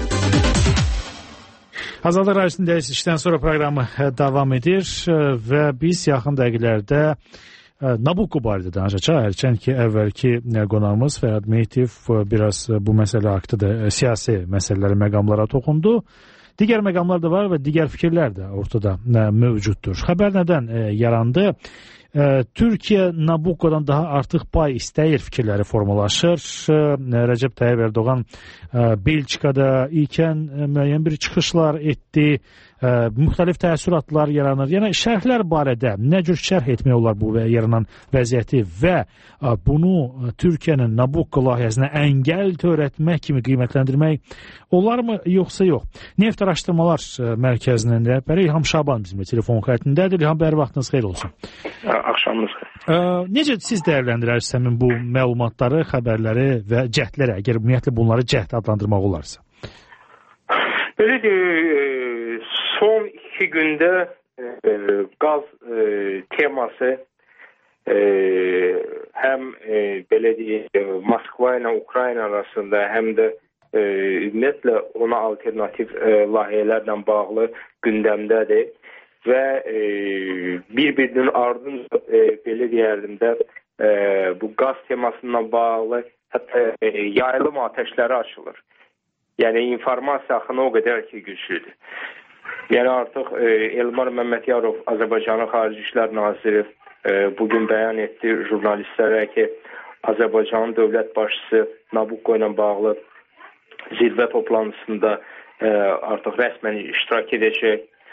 Azadlıq Radiosu'nda işdən sonra proqramı davam edir və biz yaxın dəqiqələrdə Nabucco barədə danışacaq. Hərçənd ki, əvvəlki qonağımız Fərhad Mehdiyev biraz bu məsələ haqqında siyasi məsələləri, məqamlara toxundu. Digər məqamlar da var və digər fikirlər də ortada mövcuddur. Xəbər nədən yarandı? Türkiyə Nabucco'dan daha artıq pay istəyir fikirləri formalaşır. Rəcəb Tayyip Erdoğan Belçikada ikən müəyyən bir çıxışlar etdi. Müxtəlif təəssüratlar yaranır. Yəni şərhlər barədə nə cür şərh etmək olar bu və yaranan vəziyyəti və bunu Türkiyənin Nabucco layihəsinə əngəl törətmək kimi qiymətləndirmək olarmı yoxsa yox? Neft Araşdırmalar Mərkəzinin rəhbəri İlham Şaban bizim telefon xəttindədir. İlham bəy, vaxtınız xeyir olsun. Axşamınız xeyir. Necə siz dəyərləndirirsiniz həmin bu məlumatları, xəbərləri və cəhdləri, əgər ümumiyyətlə bunları cəhd adlandırmaq olarsa? Belə deyil, son iki gündə e, qaz e, teması e, həm e, belə deyək, Moskva ilə Ukrayna arasında, həm də e, ümumiyyətlə ona alternativ e, layihələrlə bağlı gündəmdədir və e, bir-birinin ardınca e, belə deyərdim də e, bu qaz temasından bağlı hətta e, yayılım atəşləri açılır. Yəni informasiya axını o qədər ki güclüdür. Yəni artıq e, Elmar Məmmədiyarov, Azərbaycanın Xarici İşlər Naziri e, bugün bəyan etdi jurnalistlərə ki, Azərbaycanın dövlət başçısı Nabucco ilə bağlı zirvə toplantısında e, artıq rəsmən iştirak edəcək.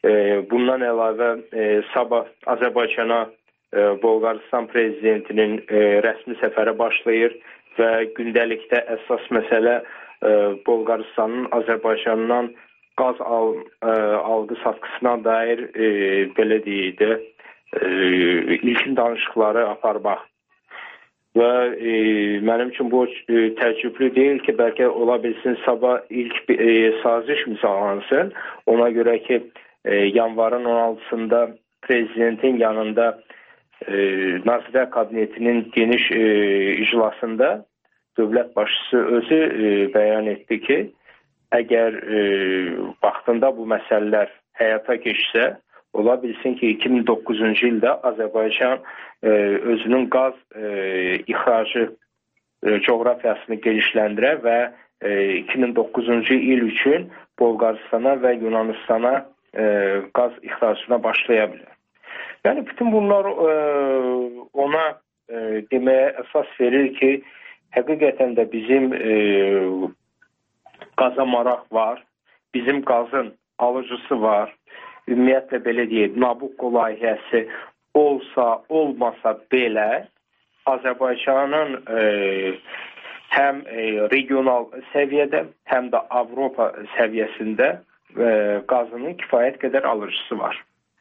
bundan əlavə sabah Azərbaycana Bolqarıstan prezidentinin rəsmi səfəri başlayır və gündəlikdə əsas məsələ Bolqarıstanın Azərbaycandan qaz al, alğı satqısına dair belə deyək də ilkin danışıqları aparmaq. Və e, mənim üçün bu e, təəccüblü deyil ki, bəlkə ola bilsin sabah ilk e, saziş imzalansın. Ona görə ki, e, yanvarın on altısında prezidentin yanında e, Nazirlər Kabinetinin geniş e, iclasında dövlət başçısı özü e, bəyan etdi ki, əgər e, vaxtında bu məsələlər həyata keçsə, ola bilsin ki, iki min doqquzuncu ildə Azərbaycan e, özünün qaz e, ixracı e, coğrafiyasını genişləndirə və e, iki min doqquzuncu il üçün Bolqarıstana və Yunanistana e, qaz ixracına başlaya bilər. Yəni, bütün bunlar e, ona e, deməyə əsas verir ki, həqiqətən də bizim e, qaza maraq var, bizim qazın alıcısı var. Ümumiyyətlə belə deyək, Nabucco layihəsi olsa, olmasa belə Azərbaycanın e, həm e, regional səviyyədə, həm də Avropa səviyyəsində e, qazının kifayət qədər alıcısı var.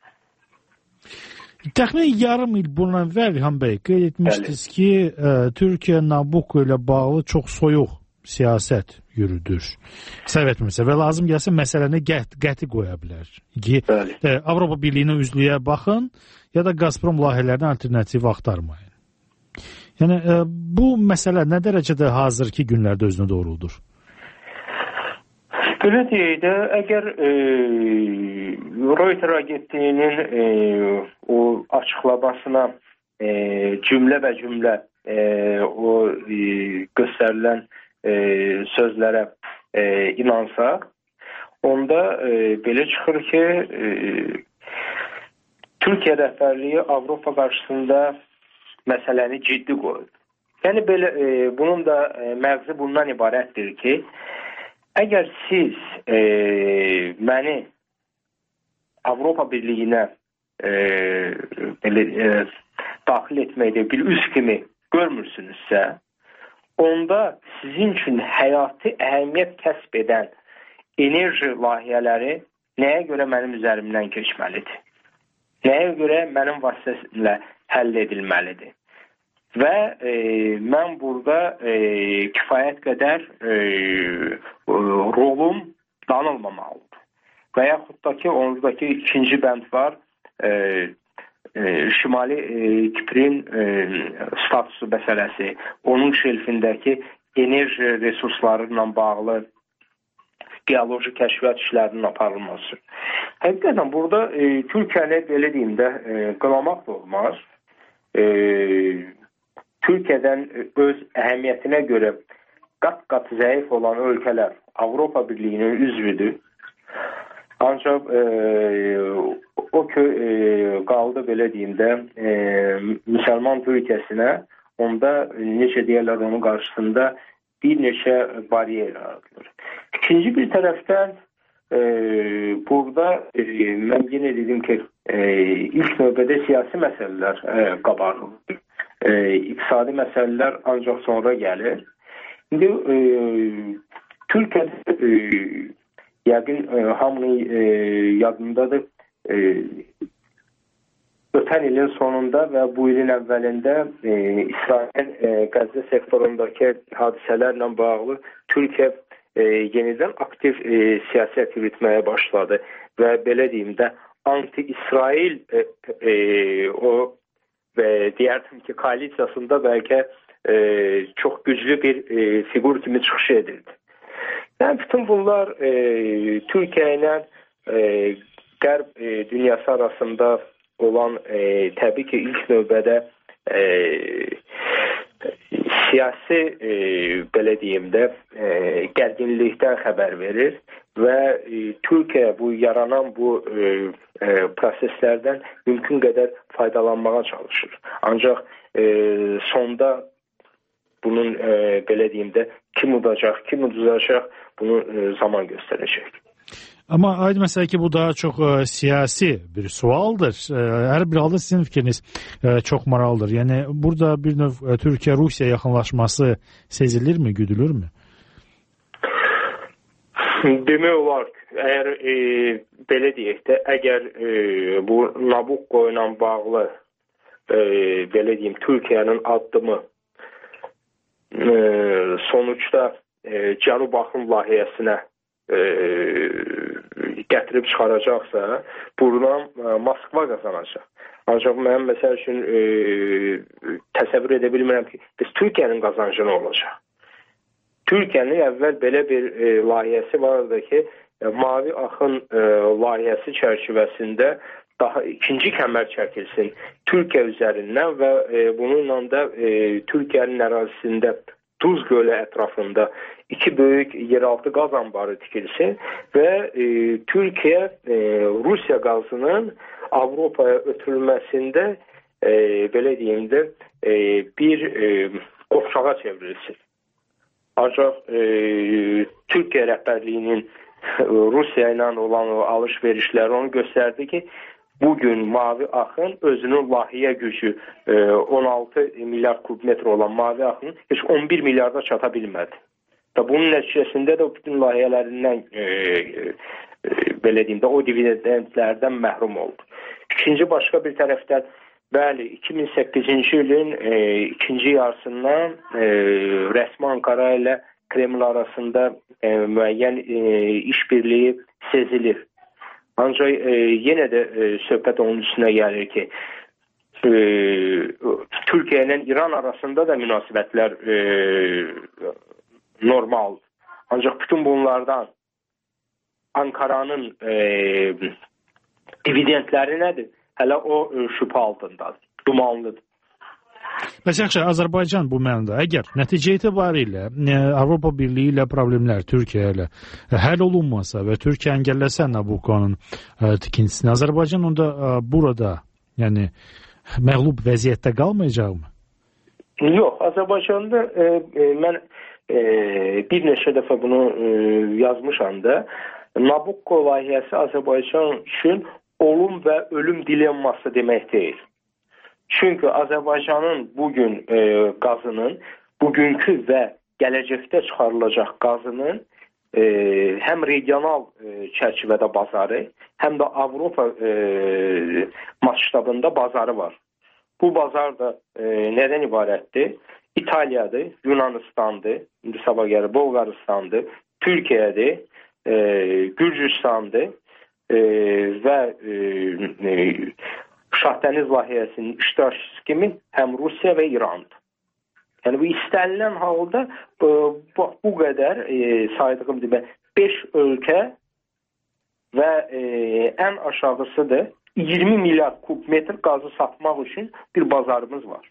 Təxminən yarım il bundan əvvəl İlham bəy qeyd etmişdiniz ki, e, Türkiyə Nabucco ilə bağlı çox soyuq siyasət yürüdür. Səhv etmirsə və lazım gəlsə məsələni qət, qəti qoya bilər. Ki, e, Avropa Birliyinə üzlüyə baxın ya da Gazprom layihələrinə alternativ axtarmayın. Yəni e, bu məsələ nə dərəcədə hazırki günlərdə özünü doğruldur? Belə deyək də, əgər e, Reuters agentliyinin e, o açıqlamasına e, cümlə və cümlə e, o e, göstərilən E, sözlərə e, inansaq, onda e, belə çıxır ki, e, Türkiyə rəhbərliyi Avropa qarşısında məsələni ciddi qoyur. Yəni, belə, e, bunun da e, məğzi bundan ibarətdir ki, əgər siz e, məni Avropa Birliyinə e, belə, e, daxil etməkdə bir üs kimi görmürsünüzsə, onda sizin üçün həyati əhəmiyyət kəsb edən enerji layihələri nəyə görə mənim üzərimdən keçməlidir? Nəyə görə mənim vasitəsilə həll edilməlidir? Və e, mən burada e, kifayət qədər e, rolum danılmamalıdır. Və yaxud da ki, onuzdakı ikinci bənd var, e, E, Şimali e, Kiprin e, statusu məsələsi, onun şelfindəki enerji resursları ilə bağlı geoloji kəşfiyyat işlərinin aparılması. Həqiqətən burada e, Türkiyəni belə deyim də e, qınamaq da olmaz. E, Türkiyədən öz əhəmiyyətinə görə qat-qat zəif olan ölkələr Avropa Birliyinin üzvüdür. Ancaq e, o ki e, qaldı belə deyim də e, müsəlman Türkiyəsinə, onda necə deyərlər onun qarşısında bir neçə bariyer yaradılır. İkinci bir tərəfdən e, burada e, mən yenə dedim ki e, ilk növbədə siyasi məsələlər e, qabarılır. E, iqtisadi məsələlər ancaq sonra gəlir. İndi e, Türkiyədə e, yəqin e, hamının e, yadındadır. E, ötən ilin sonunda və bu ilin əvvəlində e, İsrail e, Qəzza sektorundakı hadisələrlə bağlı Türkiyə e, yenidən aktiv e, siyasət yürütməyə başladı və belə deyim də anti-İsrail e, e, o və deyərdim ki koalisiyasında bəlkə e, çox güclü bir e, figur kimi çıxış edildi. Yəni bütün bunlar e, Türkiyə ilə e, Qərb e, dünyası arasında olan e, təbii ki ilk növbədə e, siyasi e, belə deyim də e, gərginlikdən xəbər verir və e, Türkiyə bu yaranan bu e, e, proseslərdən mümkün qədər faydalanmağa çalışır. Ancaq e, sonda bunun e, belə deyim də kim udacaq, kim udacaq bunu e, zaman göstərəcək. Amma aydın məsələ ki, bu daha çox ə, siyasi bir sualdır. Ə, hər bir halda sizin fikriniz ə, çox maraqlıdır. Yəni burada bir növ ə, Türkiyə-Rusiya yaxınlaşması sezilirmi, güdülürmü? Demək olar ki, əgər e, belə deyək də, əgər e, bu Nabucco ilə bağlı e, belə deyim, Türkiyənin addımı e, sonuçda e, Cənub Axın layihəsinə e, gətirib çıxaracaqsa, buradan e, Moskva qazanacaq. Ancaq mən məsəl üçün e, təsəvvür edə bilmirəm ki, biz Türkiyənin qazancı nə olacaq? Türkiyənin əvvəl belə bir e, layihəsi vardı ki, e, Mavi Axın e, layihəsi çərçivəsində daha ikinci kəmər çəkilsin Türkiyə üzərindən və e, bununla da e, Türkiyənin ərazisində Tuz gölü ətrafında iki böyük yeraltı qaz anbarı tikilsin və e, Türkiyə e, Rusiya qazının Avropaya ötürülməsində e, belə deyim də e, bir e, qovşağa çevrilsin. Ancaq e, Türkiyə rəhbərliyinin Rusiya ilə olan o alış-verişləri onu göstərdi ki, bugün Mavi Axın özünün layihə gücü e, on altı milyard kubmetr olan Mavi Axın heç on bir milyarda çata bilmədi. Və bunun nəticəsində də bütün layihələrindən e, e, belə deyim də o dividendlərdən məhrum oldu. İkinci başqa bir tərəfdən bəli, iki min səkkizinci ilin e, ikinci yarısından e, rəsmi Ankara ilə Kreml arasında e, müəyyən e, işbirliyi sezilir. Ancaq e, yenə də e, söhbət onun üstünə gəlir ki, e, Türkiyə ilə İran arasında da münasibətlər e, normaldır. Ancaq bütün bunlardan Ankaranın e, dividendləri nədir? Hələ o e, şübhə altındadır, dumanlıdır. Bəs yaxşı, Azərbaycan bu mənada əgər nəticə etibarilə e, Avropa Birliyi ilə problemlər Türkiyə ilə e, həll olunmasa və Türkiyə əngəlləsə Nabucco'nun e, tikintisini, Azərbaycan onda e, burada yəni məğlub vəziyyətdə qalmayacaqmı? Yox, Azərbaycanda e, e, mən e, bir neçə dəfə bunu e, yazmışam da, Nabucco layihəsi Azərbaycan üçün olum və ölüm dilemması demək deyil. Çünki Azərbaycanın bugün e, qazının, bugünkü və gələcəkdə çıxarılacaq qazının e, həm regional e, çərçivədə bazarı, həm də Avropa e, masştabında bazarı var. Bu bazar da e, nədən ibarətdir? İtaliyadır, Yunanistandır, indi sabah gəlir, Bolqaristandır, Türkiyədir, e, Gürcüstandır e, və e, e, Şahdəniz layihəsinin iştirakçısı kimi həm Rusiya və İrandır. Yəni bu istənilən halda bu, bu, bu qədər e, saydığım demək beş ölkə və e, ən aşağısıdır iyirmi milyard kubmetr qazı satmaq üçün bir bazarımız var.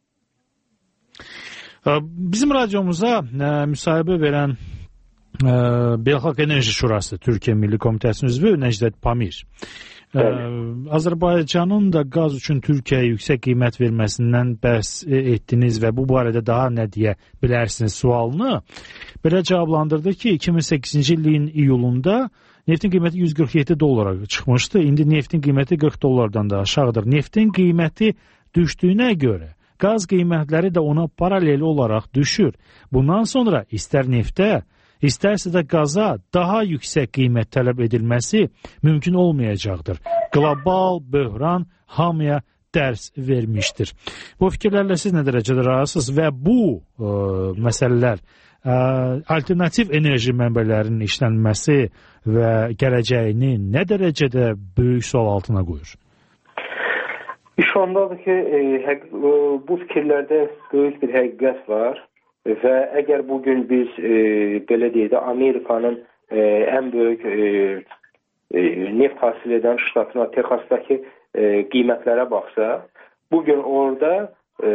Bizim radiomuza ə, müsahibə verən ə, Beynəlxalq Enerji Şurası Türkiyə Milli Komitəsinin üzvü Necdet Pamir Ə, Azərbaycanın da qaz üçün Türkiyəyə yüksək qiymət verməsindən bəhs etdiniz və bu barədə daha nə deyə bilərsiniz sualını belə cavablandırdı ki, iki min səkkizinci ilin iyulunda neftin qiyməti yüz qırx yeddi dollara çıxmışdı. İndi neftin qiyməti qırx dollardan da aşağıdır. Neftin qiyməti düşdüyünə görə qaz qiymətləri də ona paralel olaraq düşür. Bundan sonra istər neftə, İstərsə də qaza daha yüksək qiymət tələb edilməsi mümkün olmayacaqdır. Qlobal böhran hamıya dərs vermişdir. Bu fikirlərlə siz nə dərəcədə razısınız və bu ə, məsələlər ə, alternativ enerji mənbələrinin işlənməsi və gələcəyini nə dərəcədə böyük sual altına qoyur? İş ondadır ki, e, bu fikirlərdə böyük bir həqiqət var. Və əgər bugün biz e, belə deyək də Amerikanın e, ən böyük e, e, neft hasil edən ştatına Texasdakı e, qiymətlərə baxsa, bugün orada e,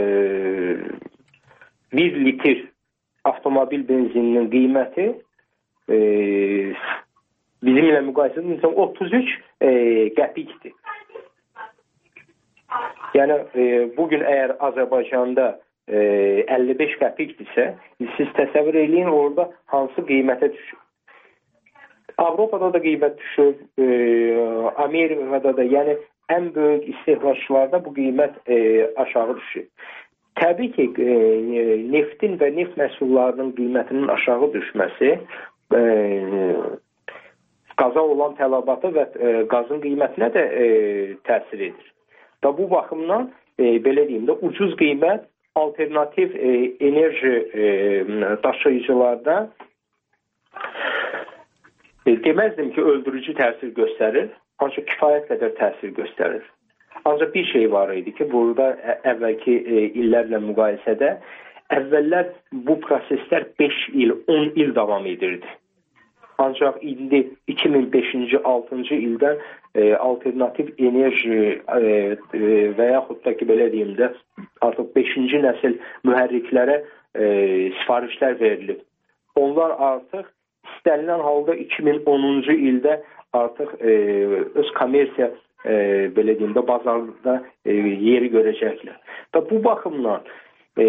bir litr avtomobil benzininin qiyməti e, bizimlə müqayisədə otuz üç e, qəpikdir. Yəni e, bugün əgər Azərbaycanda əlli beş qəpikdirsə, siz təsəvvür eləyin orada hansı qiymətə düşür. Avropada da qiymət düşür, e, Amerikada da, yəni ən böyük istehlakçılarda bu qiymət e, aşağı düşür. Təbii ki, e, neftin və neft məhsullarının qiymətinin aşağı düşməsi e, qaza olan tələbatı və e, qazın qiymətinə də e, təsir edir. Və bu baxımdan e, belə deyim də ucuz qiymət alternativ e, enerji e, daşıyıcılarda e, deməzdim ki, öldürücü təsir göstərir, ancaq kifayət qədər təsir göstərir. Ancaq bir şey var idi ki, burada əvvəlki e, illərlə müqayisədə əvvəllər bu proseslər beş il, on il davam edirdi. Ancaq indi iki min beşinci altıncı ildən e, alternativ enerji e, e, və yaxud da ki, belə deyim də, artıq beşinci nəsil mühərriklərə e, sifarişlər verilib. Onlar artıq istənilən halda iki min onuncu ildə artıq e, öz kommersiya e, belə deyim də, bazarda e, yeri görəcəklər. Və bu baxımdan e,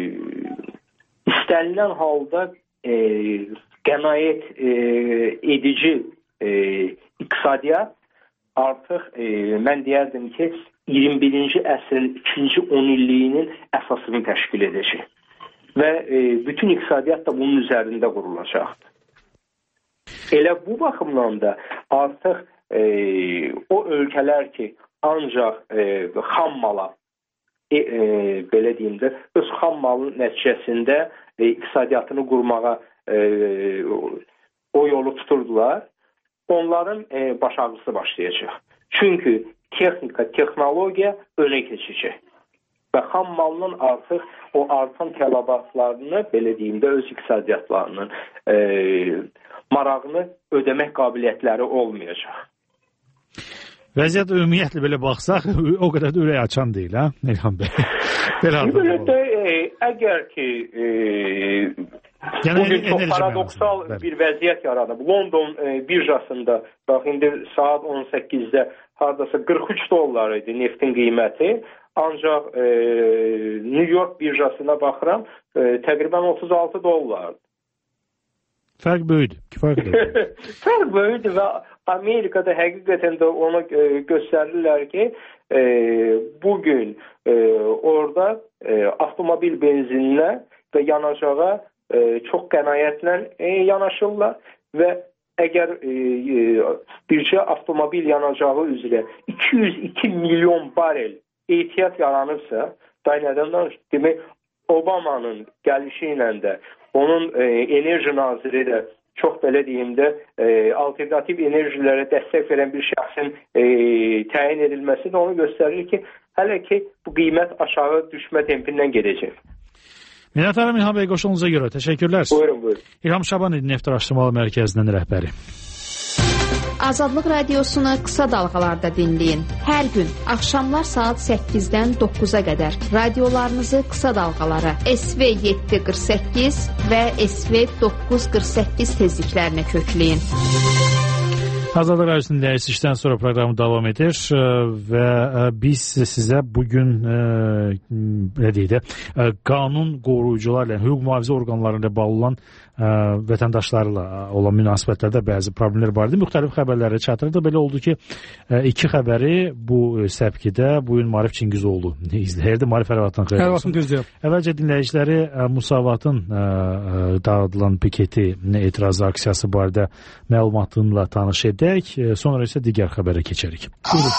istənilən halda e, qənaət e, edici e, iqtisadiyyat artıq e, mən deyərdim ki, iyirmi birinci əsrin ikinci on illiyinin əsasını təşkil edəcək. Və e, bütün iqtisadiyyat da bunun üzərində qurulacaqdır. Elə bu baxımdan da artıq e, o ölkələr ki, ancaq e, xam mala e, e, belə deyim də, öz xam malın nəticəsində e, iqtisadiyyatını qurmağa e, o yolu tuturdular, onların e, baş ağrısı başlayacaq. Çünki texnika, texnologiya önə keçəcək. Və xam malının artıq o artan tələbatlarını, belə deyim də, öz iqtisadiyyatlarının e, marağını ödəmək qabiliyyətləri olmayacaq. Vəziyyət ümumiyyətlə belə baxsaq, o qədər də ürək açan deyil, hə? İlham bəy. Belə də, e, əgər ki, e, yəni, bugün çox paradoksal bir vəziyyət yaranıb. London e, birjasında, bax, indi saat on səkkizdə hardasa qırx üç dollar idi neftin qiyməti. Ancaq e, New York birjasına baxıram, e, təqribən otuz altı dollardır. Fərq böyüdür, kifayət qədər. Fərq böyüdür və Amerikada həqiqətən də onu e, göstərirlər ki, e, bugün e, orada e, avtomobil benzininə və yanacağa e, çox qənaətlə e, yanaşırlar və əgər e, e, bircə avtomobil yanacağı üzrə iki yüz iki milyon barel ehtiyat yaranırsa, da nədən danışır? Demək, Obamanın gəlişi ilə də, onun e, enerji naziri də çox belə deyim də, e, alternativ enerjilərə dəstək verən bir şəxsin e, təyin edilməsi də onu göstərir ki, hələ ki bu qiymət aşağı düşmə tempindən gedəcək. Minnətdarım İlham bəy, qoşulunuza görə. Təşəkkürlər. Buyurun, buyurun. İlham Şaban idi, Neft Araşdırmalı Mərkəzinin rəhbəri. Azadlıq Radiosunu qısa dalğalarda dinləyin. Hər gün axşamlar saat səkkizdən doqquza qədər radiolarınızı qısa dalğalara S V yeddi qırx səkkiz və S V doqquz qırx səkkiz tezliklərinə kökləyin. Azadlıq Radiosunu dinləyirsiniz. İşdən sonra proqramı davam edir və biz sizə bugün nə deyək də, qanun qoruyucularla, hüquq mühafizə orqanlarıyla bağlı olan vətəndaşlarla olan münasibətlərdə bəzi problemlər var idi. Müxtəlif xəbərləri çatırdı. Belə oldu ki, iki xəbəri bu səbkidə bugün Marif Çingizoğlu izləyirdi. Marif Ərvatın xeyir olsun. Əvvəlcə dinləyiciləri Musavatın dağıdılan piketi etirazı aksiyası barədə məlumatınla tanış edək. Sonra isə digər xəbərə keçərik. Buyurun.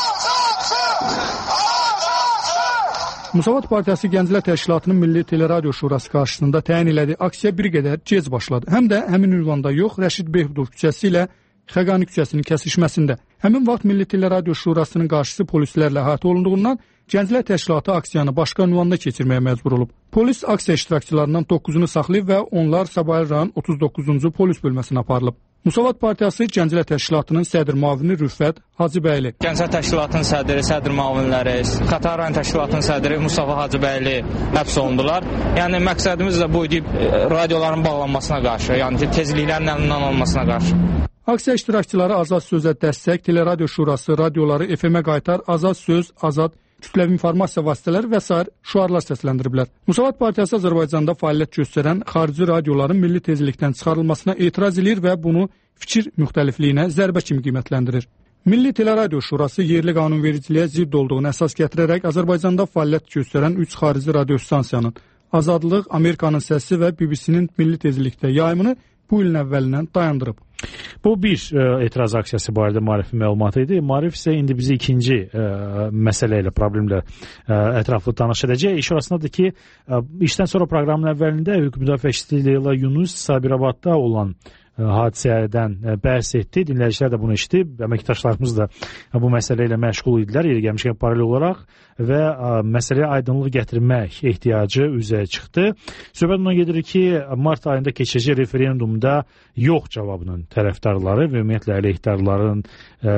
Musavat Partiyası Gənclər Təşkilatının Milli Teleradio Şurası qarşısında təyin elədiyi aksiya bir qədər gec başladı. Həm də həmin ünvanda yox, Rəşid Behbudov küçəsi ilə Xəqani küçəsinin kəsişməsində. Həmin vaxt Milli Teleradio Şurasının qarşısı polislərlə əhatə olunduğundan Gənclər Təşkilatı aksiyanı başqa ünvanda keçirməyə məcbur olub. Polis aksiya iştirakçılarından doqquzunu saxlayıb və onlar Sabahil rayon otuz doqquzuncu polis bölməsinə aparılıb. Musavat Partiyası Gənclər Təşkilatının sədr müavini Rüfət Hacıbəyli. Gənclər Təşkilatının sədri, sədr müavinləri, Xətai rayon təşkilatının sədri Mustafa Hacıbəyli həbs olundular. Yəni məqsədimiz də bu idi, radioların bağlanmasına qarşı, yəni ki, tezliklərin əlindən alınmasına qarşı. Aksiya iştirakçıları Azad Sözə dəstək, Teleradio Şurası radioları F M-ə qaytar, Azad Söz, Azad kütləvi informasiya vasitələri və sair şüarlar səsləndiriblər. Müsavat Partiyası Azərbaycanda fəaliyyət göstərən xarici radioların milli tezlikdən çıxarılmasına etiraz edir və bunu fikir müxtəlifliyinə zərbə kimi qiymətləndirir. Milli Teleradio Şurası yerli qanunvericiliyə zidd olduğunu əsas gətirərək Azərbaycanda fəaliyyət göstərən üç xarici radio stansiyanın Azadlıq, Amerikanın Səsi və B B C-nin milli tezlikdə yayımını bu ilin əvvəlindən dayandırıb. Bu bir e, etiraz aksiyası barədə Maarifin məlumatı idi. Maarif isə indi bizi ikinci e, məsələ ilə, problemlə e, ətraflı tanış edəcək. İş orasındadır ki, e, işdən sonra proqramın əvvəlində Hüquq Müdafiəçisi Leyla Yunus Sabirabadda olan hadisədən bəhs etdi. Dinləyicilər də bunu eşitdi. Əməkdaşlarımız da bu məsələ ilə məşğul idilər. Yeri gəlmişkən paralel olaraq və məsələyə aydınlıq gətirmək ehtiyacı üzəyə çıxdı. Söhbət ona gedir ki, mart ayında keçəcək referendumda yox cavabının tərəfdarları və ümumiyyətlə əleyhdarların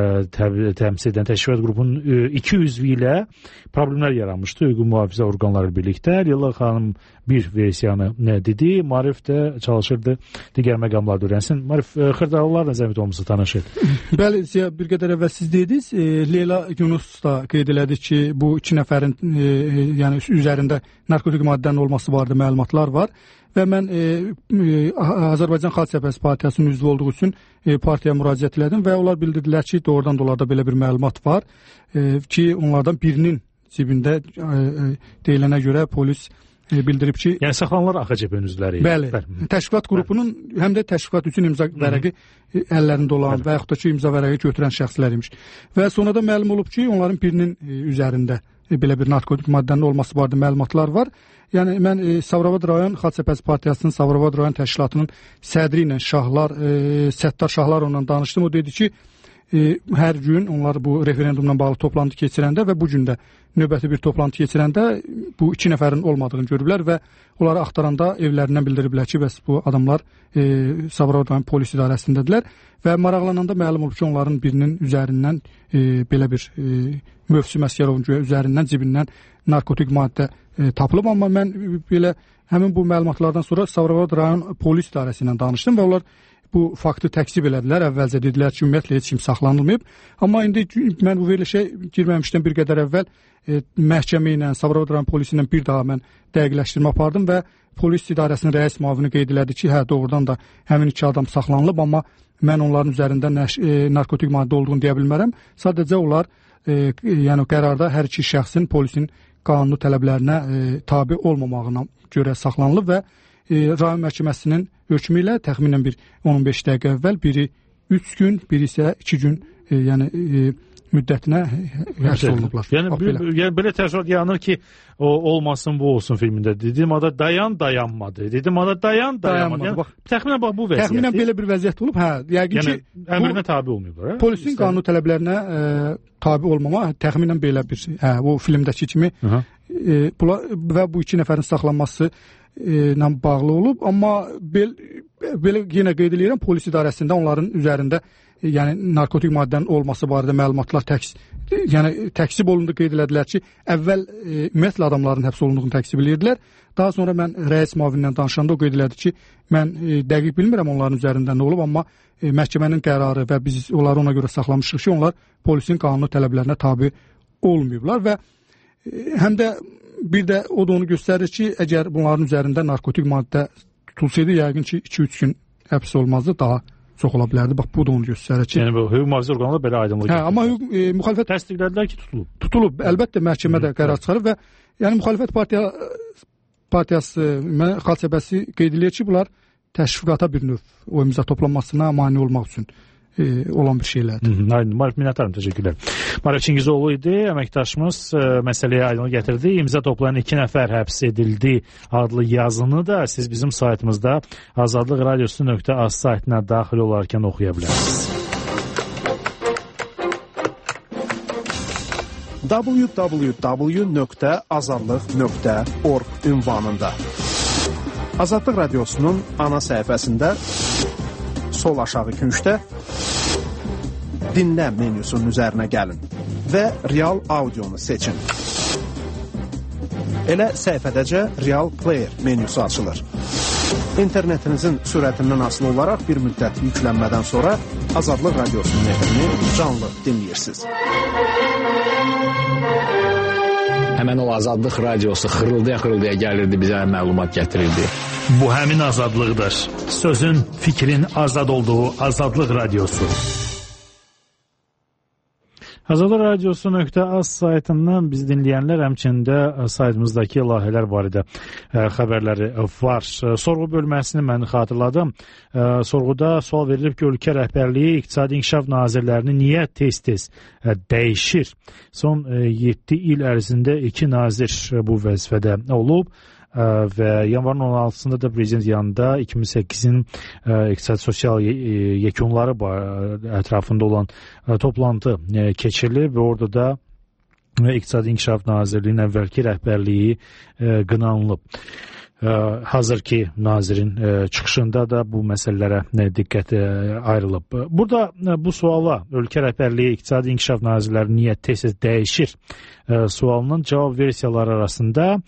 təmsil edən təşkilat qrupunun iki üzvü ilə problemlər yaranmışdı hüquq mühafizə orqanları birlikdə. Leyla xanım bir versiyanı dedi, Maarif də çalışırdı digər məqamlarda öyrənsin. Maarif, xırdalılarla zəhmət olmasa tanışır. Bəli, bir qədər əvvəl siz dediniz, Leyla Yunus da qeyd elədi ki, bu iki nəfərin e, yəni üzərində narkotik maddənin olması barədə məlumatlar var və mən e, e, Azərbaycan Xalq Cəbhəsi Partiyasının üzvü olduğu üçün e, partiyaya müraciət elədim və onlar bildirdilər ki, doğrudan da onlarda belə bir məlumat var e, ki, onlardan birinin cibində e, e, deyilənə görə polis e, bildirib ki... Yəni, saxlanılar A X C B-nin üzvləri. Bəli, təşkilat qrupunun həm də təşkilat üçün imza vərəqi əllərində olan və yaxud da ki, imza vərəqi götürən şəxslər imiş. Və sonra da məlum olub ki, onların birinin e, üzərində belə bir narkotik maddənin olması barədə məlumatlar var. Yəni mən e, Sabirabad rayon Xalq Cəbhəsi Partiyasının Sabirabad rayon təşkilatının sədri ilə Şahlar, e, Səttar Şahlarovla danışdım. O dedi ki, e, hər gün onlar bu referendumla bağlı toplantı keçirəndə və bu gün də növbəti bir toplantı keçirəndə bu iki nəfərin olmadığını görüblər və onları axtaranda evlərindən bildiriblər ki, bəs bu adamlar e, Sabirabad rayon polis idarəsindədirlər və maraqlananda məlum olub ki, onların birinin üzərindən e, belə bir e, Mövsüm Əsgərovun üzərindən cibindən narkotik maddə e, tapılıb, amma mən belə həmin bu məlumatlardan sonra Sabirabad rayon polis idarəsi ilə danışdım və onlar bu faktı təksib elədilər. Əvvəlcə dedilər ki, ümumiyyətlə heç kim saxlanılmayıb, amma indi mən bu verilişə girməmişdən bir qədər əvvəl e, məhkəmə ilə, Sabirabad rayon polisi ilə bir daha mən dəqiqləşdirmə apardım və polis idarəsinin rəis müavini qeyd elədi ki, hə, doğrudan da həmin iki adam saxlanılıb, amma mən onların üzərində nəş, e, narkotik maddə olduğunu deyə bilmərəm. Sadəcə onlar E, yəni qərarda hər iki şəxsin polisin qanuni tələblərinə e, tabi olmamağına görə saxlanılıb və e, rayon məhkəməsinin hökmü ilə təxminən bir on on beş dəqiqə əvvəl biri üç gün, biri isə iki gün e, yəni e, müddətinə həbs olunublar. Yəni, bir, yəni belə təəssürat yaranır ki, o olmasın bu olsun filmində. Dedim ada dayan dayanmadı. Dedim ada dayan dayanmadı. Yəni, bax, təxminən bax bu vəziyyət. Təxminən belə bir vəziyyət olub. Hə, yəqin yəni, ki, əmrinə tabe olmayıblar. Hə? Polisin İstəyir. Qanuni tələblərinə e, tabe olmama təxminən belə bir, hə, o filmdəki kimi e, bula, və bu iki nəfərin saxlanması ilə e, bağlı olub, amma bel, belə yenə qeyd edirəm, polis idarəsində onların üzərində yəni narkotik maddənin olması barədə məlumatlar təks, yəni təksib olundu, qeyd elədilər ki, əvvəl e, ümumiyyətlə adamların həbs olunduğunu təksib edirdilər. Daha sonra mən rəis müavinlə danışanda o qeyd elədi ki, mən e, dəqiq bilmirəm onların üzərində nə olub, amma e, məhkəmənin qərarı və biz onları ona görə saxlamışıq ki, onlar polisin qanuni tələblərinə tabi olmayıblar və e, həm də bir də o da onu göstərir ki, əgər bunların üzərində narkotik maddə tutulsaydı, yəqin ki, iki üç gün həbs olmazdı, daha çox ola bilərdi. Bax, bu da onu göstərir ki... Yəni, bu hüquq mühafizə orqanları belə aydınlıq hə, amma hüquq, e, müxalifət... Təsdiqlədilər ki, tutulub. Tutulub. Əlbəttə, məhkəmədə qərar çıxarıb və yəni müxalifət partiya, partiyası, Xalq Cəbhəsi qeyd edir ki, bunlar təşviqata bir növ o imza toplanmasına mane olmaq üçün e, olan bir şeylərdir. Marif, minnətdarım, təşəkkürlər. Marif Çingizoğlu idi, əməkdaşımız e, məsələyə aydınlıq gətirdi. İmza toplayan iki nəfər həbs edildi adlı yazını da siz bizim saytımızda azadlıq radiosu nöqtə az saytına daxil olarkən oxuya bilərsiniz. w w w nöqtə azadlıq nöqtə org ünvanında Azadlıq Radiosunun ana səhifəsində sol aşağı küncdə dinlə menyusunun üzərinə gəlin və real audionu seçin. Elə səhifədəcə Real Player menyusu açılır. İnternetinizin sürətindən asılı olaraq bir müddət yüklənmədən sonra Azadlıq Radiosunun efrini canlı dinləyirsiniz. Həmən o Azadlıq radiosu xırıldaya-xırıldaya gəlirdi, bizə məlumat gətirirdi. Bu həmin azadlıqdır. Sözün, fikrin azad olduğu Azadlıq radiosu. Azadlıq radiosu nöqtə az saytından biz dinləyənlər həmçində saytımızdakı layihələr barədə xəbərləri var. Sorğu bölməsini mən xatırladım. Sorğuda sual verilib ki, ölkə rəhbərliyi İqtisadi İnkişaf Nazirlərini niyə tez-tez dəyişir? Son yeddi il ərzində iki nazir bu vəzifədə olub və yanvarın on altısında da prezident yanında iki min səkkizin iqtisadi sosial yekunları ətrafında olan toplantı keçirilib və orada da İqtisadi İnkişaf Nazirliyinin əvvəlki rəhbərliyi qınanılıb. Hazırki nazirin çıxışında da bu məsələlərə diqqət ayrılıb. Burada bu suala ölkə rəhbərliyi İqtisadi İnkişaf Nazirləri niyə tez-tez dəyişir sualının cavab versiyaları arasında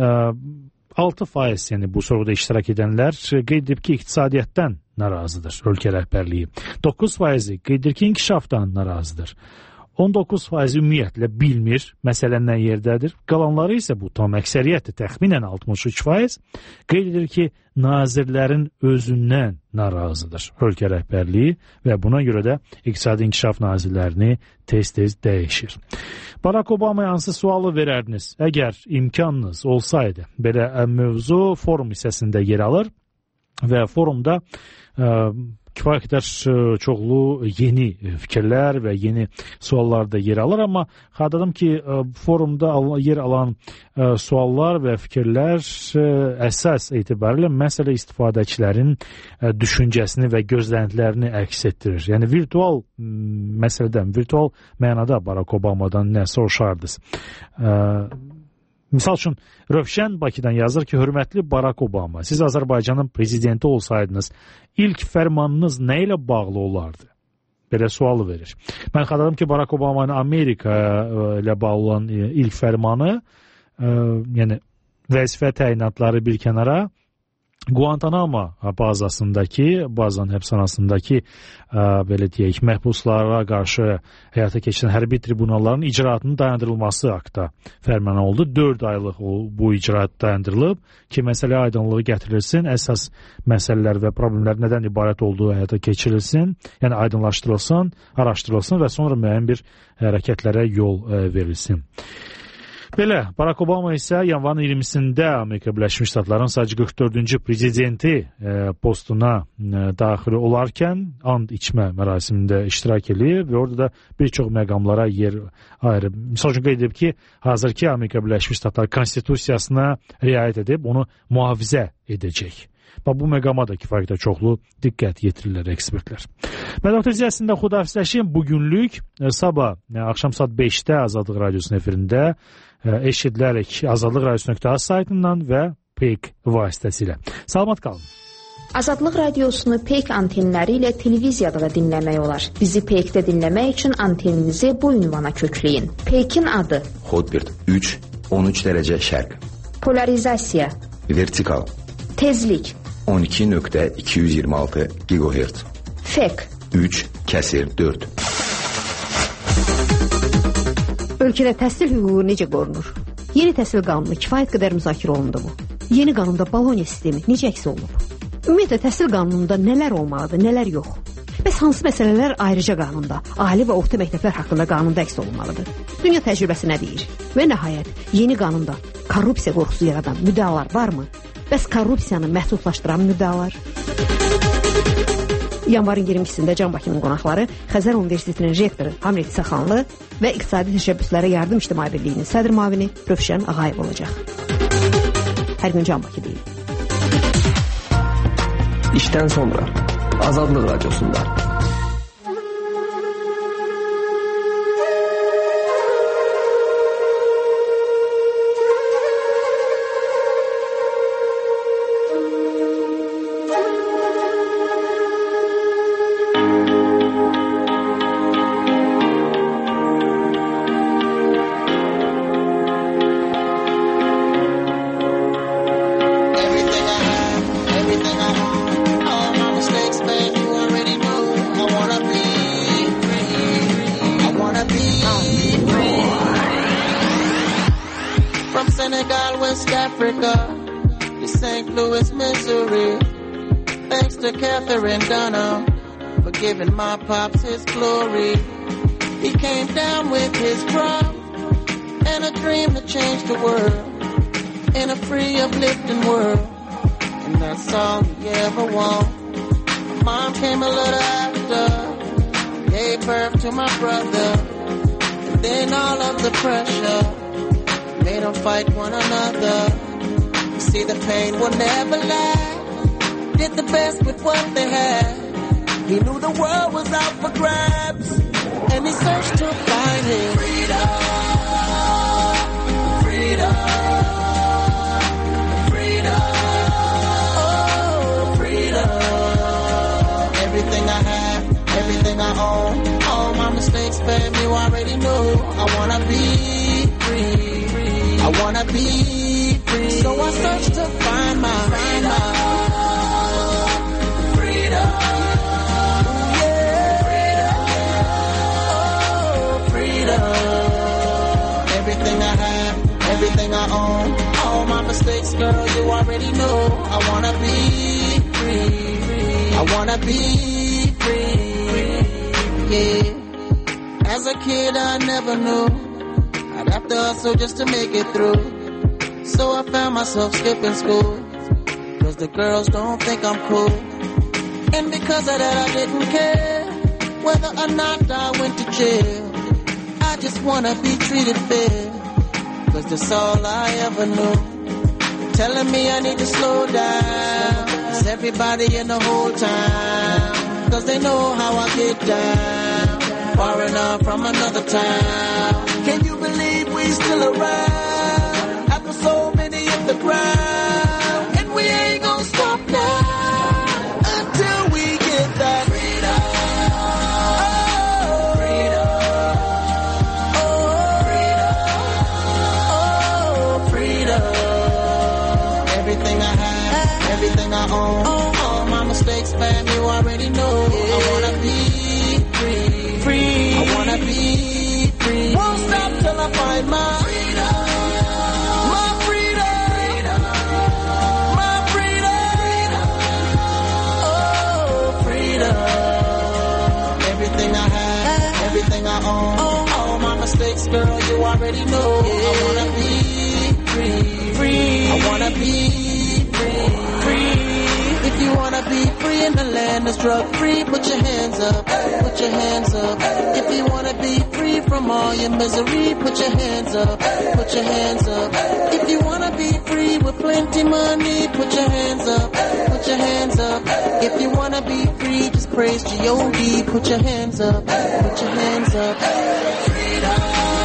altı faiz, yəni bu sorğuda iştirak edənlər qeyd edib ki, iqtisadiyyatdan narazıdır ölkə rəhbərliyi. doqquz faizi qeyd edir ki, inkişafdan narazıdır. on doqquz faiz ümumiyyətlə bilmir, məsələ nə yerdədir. Qalanları isə bu tam əksəriyyətdir, təxminən altmış üç faiz qeyd edir ki, nazirlərin özündən narazıdır ölkə rəhbərliyi və buna görə də İqtisadi İnkişaf Nazirlərini tez-tez dəyişir. Barack Obama'ya hansı sualı verərdiniz? Əgər imkanınız olsaydı, belə mövzu forum hissəsində yer alır və forumda ə, kifayət qədər çoxlu yeni fikirlər və yeni suallar da yer alır, amma xatırladım ki, forumda yer alan suallar və fikirlər əsas etibarilə məsələ istifadəçilərin düşüncəsini və gözləntilərini əks etdirir. Yəni virtual məsələdən, virtual mənada Barack Obama'dan nə soruşardınız? Misal üçün, Rövşən Bakıdan yazır ki, hörmətli Barack Obama, siz Azərbaycanın prezidenti olsaydınız, ilk fərmanınız nə ilə bağlı olardı? Belə sualı verir. Mən xatırladım ki, Barack Obama'nın Amerika ilə bağlı olan ilk fərmanı, yəni vəzifə təyinatları bir kənara, Guantanamo bazasındakı, bazanın həbsxanasındakı belə deyək, məhbuslara qarşı həyata keçirilən hərbi tribunalların icraatının dayandırılması haqqında fərman oldu. dörd aylıq bu icraat dayandırılıb ki, məsələ aydınlığı gətirilsin, əsas məsələlər və problemlər nədən ibarət olduğu həyata keçirilsin, yəni aydınlaşdırılsın, araşdırılsın və sonra müəyyən bir hərəkətlərə yol verilsin. Belə, Barack Obama isə yanvarın iyirmisində Amerika Birləşmiş Ştatlarının sadəcə qırx dördüncü prezidenti e, postuna e, daxil olarkən and içmə mərasimində iştirak edib və orada da bir çox məqamlara yer ayırıb. Misal üçün qeyd edib ki, hazırki Amerika Birləşmiş Ştatları konstitusiyasına riayət edib, onu mühafizə edəcək. Bu məqama da kifayət çoxlu diqqət yetirirlər ekspertlər. Mən doktor Ziyasində xudafizləşim. Bugünlük sabah axşam saat beşdə Azadlıq Radiosunun efirində eşidilərək Azadlıq Radiosu nöqtə az saytından və Peyk vasitəsilə. Salamat qalın. Azadlıq Radiosunu Peyk antenləri ilə televiziyada da dinləmək olar. Bizi Peykdə dinləmək üçün anteninizi bu ünvana kökləyin. Peykin adı Hotbird üç on üç dərəcə şərq. Polarizasiya Vertikal Tezlik on iki nöqtə iki yüz iyirmi altı gigahertz. Fek üç kəsir dörd. Ölkədə təhsil hüququ necə qorunur? Yeni təhsil qanunu kifayət qədər müzakirə olundu bu. Yeni qanunda Bologna sistemi necə əks olunub? Ümumiyyətlə təhsil qanununda nələr olmalıdır, nələr yox? Bəs hansı məsələlər ayrıca qanunda, ali və orta məktəblər haqqında qanunda əks olunmalıdır? Dünya təcrübəsi nə deyir? Və nəhayət, yeni qanunda korrupsiya qorxusu yaradan müddəalar varmı? Bəs korrupsiyanı məhdudlaşdıran müddəalar? Yanvarın iyirmi ikisində Can Bakının qonaqları Xəzər Universitetinin rektoru Hamlet İsaxanlı və İqtisadi Təşəbbüslərə Yardım İctimai Birliyinin sədr müavini Rövşən Ağayev olacaq. Hər gün Can Bakı deyil. İşdən sonra Azadlıq Radiosunda. Everything I, all my mistakes, man, you already know. Senegal, West Africa, to Saint Louis, Missouri. Thanks to Catherine Dunham for giving my pops his glory. He came down with his drum and a dream to change the world in a free, uplifting world. And that's all he ever wanted. Mom came a little after, gave birth to my brother. And then all of the pressure made them fight one another. You see, the pain will never last. Did the best with what they had. He knew the world was out for grabs, and he searched to find his freedom. Freedom. Freedom. Oh, freedom. Everything I have, everything I own, all my mistakes, babe, you already know. I wanna be free. I wanna be free. So I search to find my freedom. Freedom. Yeah. Oh, freedom. Everything I have, everything I own, all my mistakes, girl, you already know. I wanna be free. I wanna be free. Yeah. As a kid, I never knew I'd have to hustle just to make it through. So I found myself skipping school, cause the girls don't think I'm cool. And because of that I didn't care whether or not I went to jail. I just wanna be treated fair, cause that's all I ever knew. Telling me I need to slow down, cause everybody in the whole town, cause they know how I get down, far enough from another town. Can you believe we still around, after so many in the ground? And we ain't gonna stop now until we get that freedom. Oh, freedom. Oh, freedom. Oh, freedom. Everything I have, everything I own, all my mistakes, fam, you already know. I wanna be free. Free. I wanna be free. Won't stop till I find my freedom. My freedom. My freedom. Oh, freedom. Everything I have, everything I own, all my mistakes, girl, you already know. I wanna be free. Free. I wanna be free. Free. If you wanna be free in the land that's drug free, put your hands up, put your hands up. If you wanna be free from all your misery, put your hands up, put your hands up. If you wanna be free with plenty money, put your hands up, put your hands up. If you wanna be free, just praise G O D, put your hands up, put your hands up. Freedom.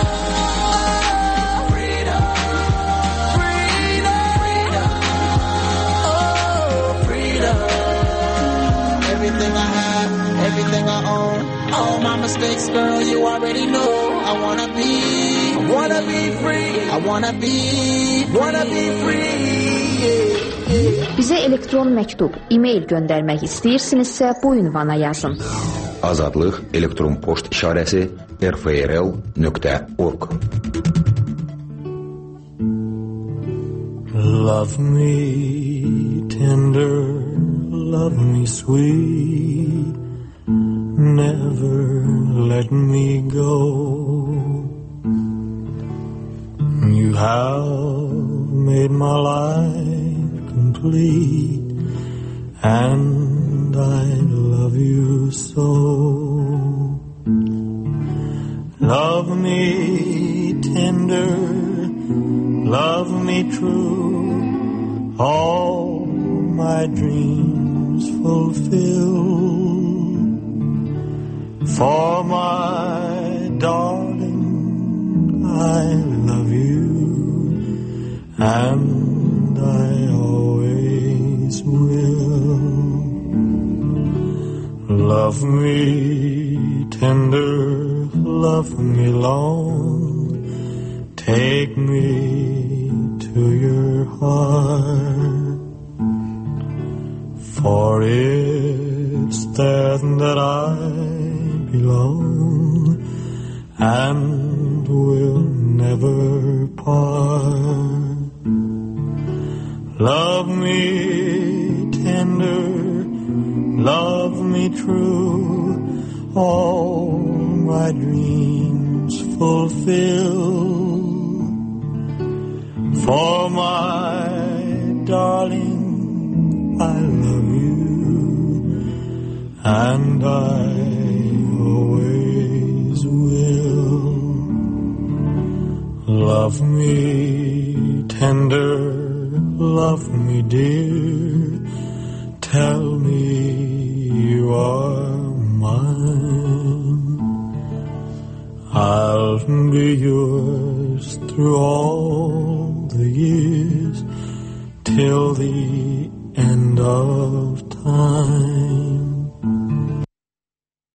Everything I have, everything I own, all my mistakes, girl, you already know. I wanna be, I wanna be free. I wanna be, wanna be free. Bizə elektron məktub, e-mail göndərmək istəyirsinizsə bu ünvana yazın. Azadlıq elektron poçt işarəsi r f r l nöqtə org. Love me tender, love me sweet, never let me go. You have made my life complete, and I love you so. Love me tender, love me true, all my dreams fulfill. For my darling, I love you, and I always will. Love me tender, love me long, take me to your heart, for it's there that I belong and will never part. Love me tender, love me true, all my dreams fulfill. For my darling, I love you, and I always will. Love me tender, love me dear, tell me you are mine. I'll be yours through all the years, till the end of time.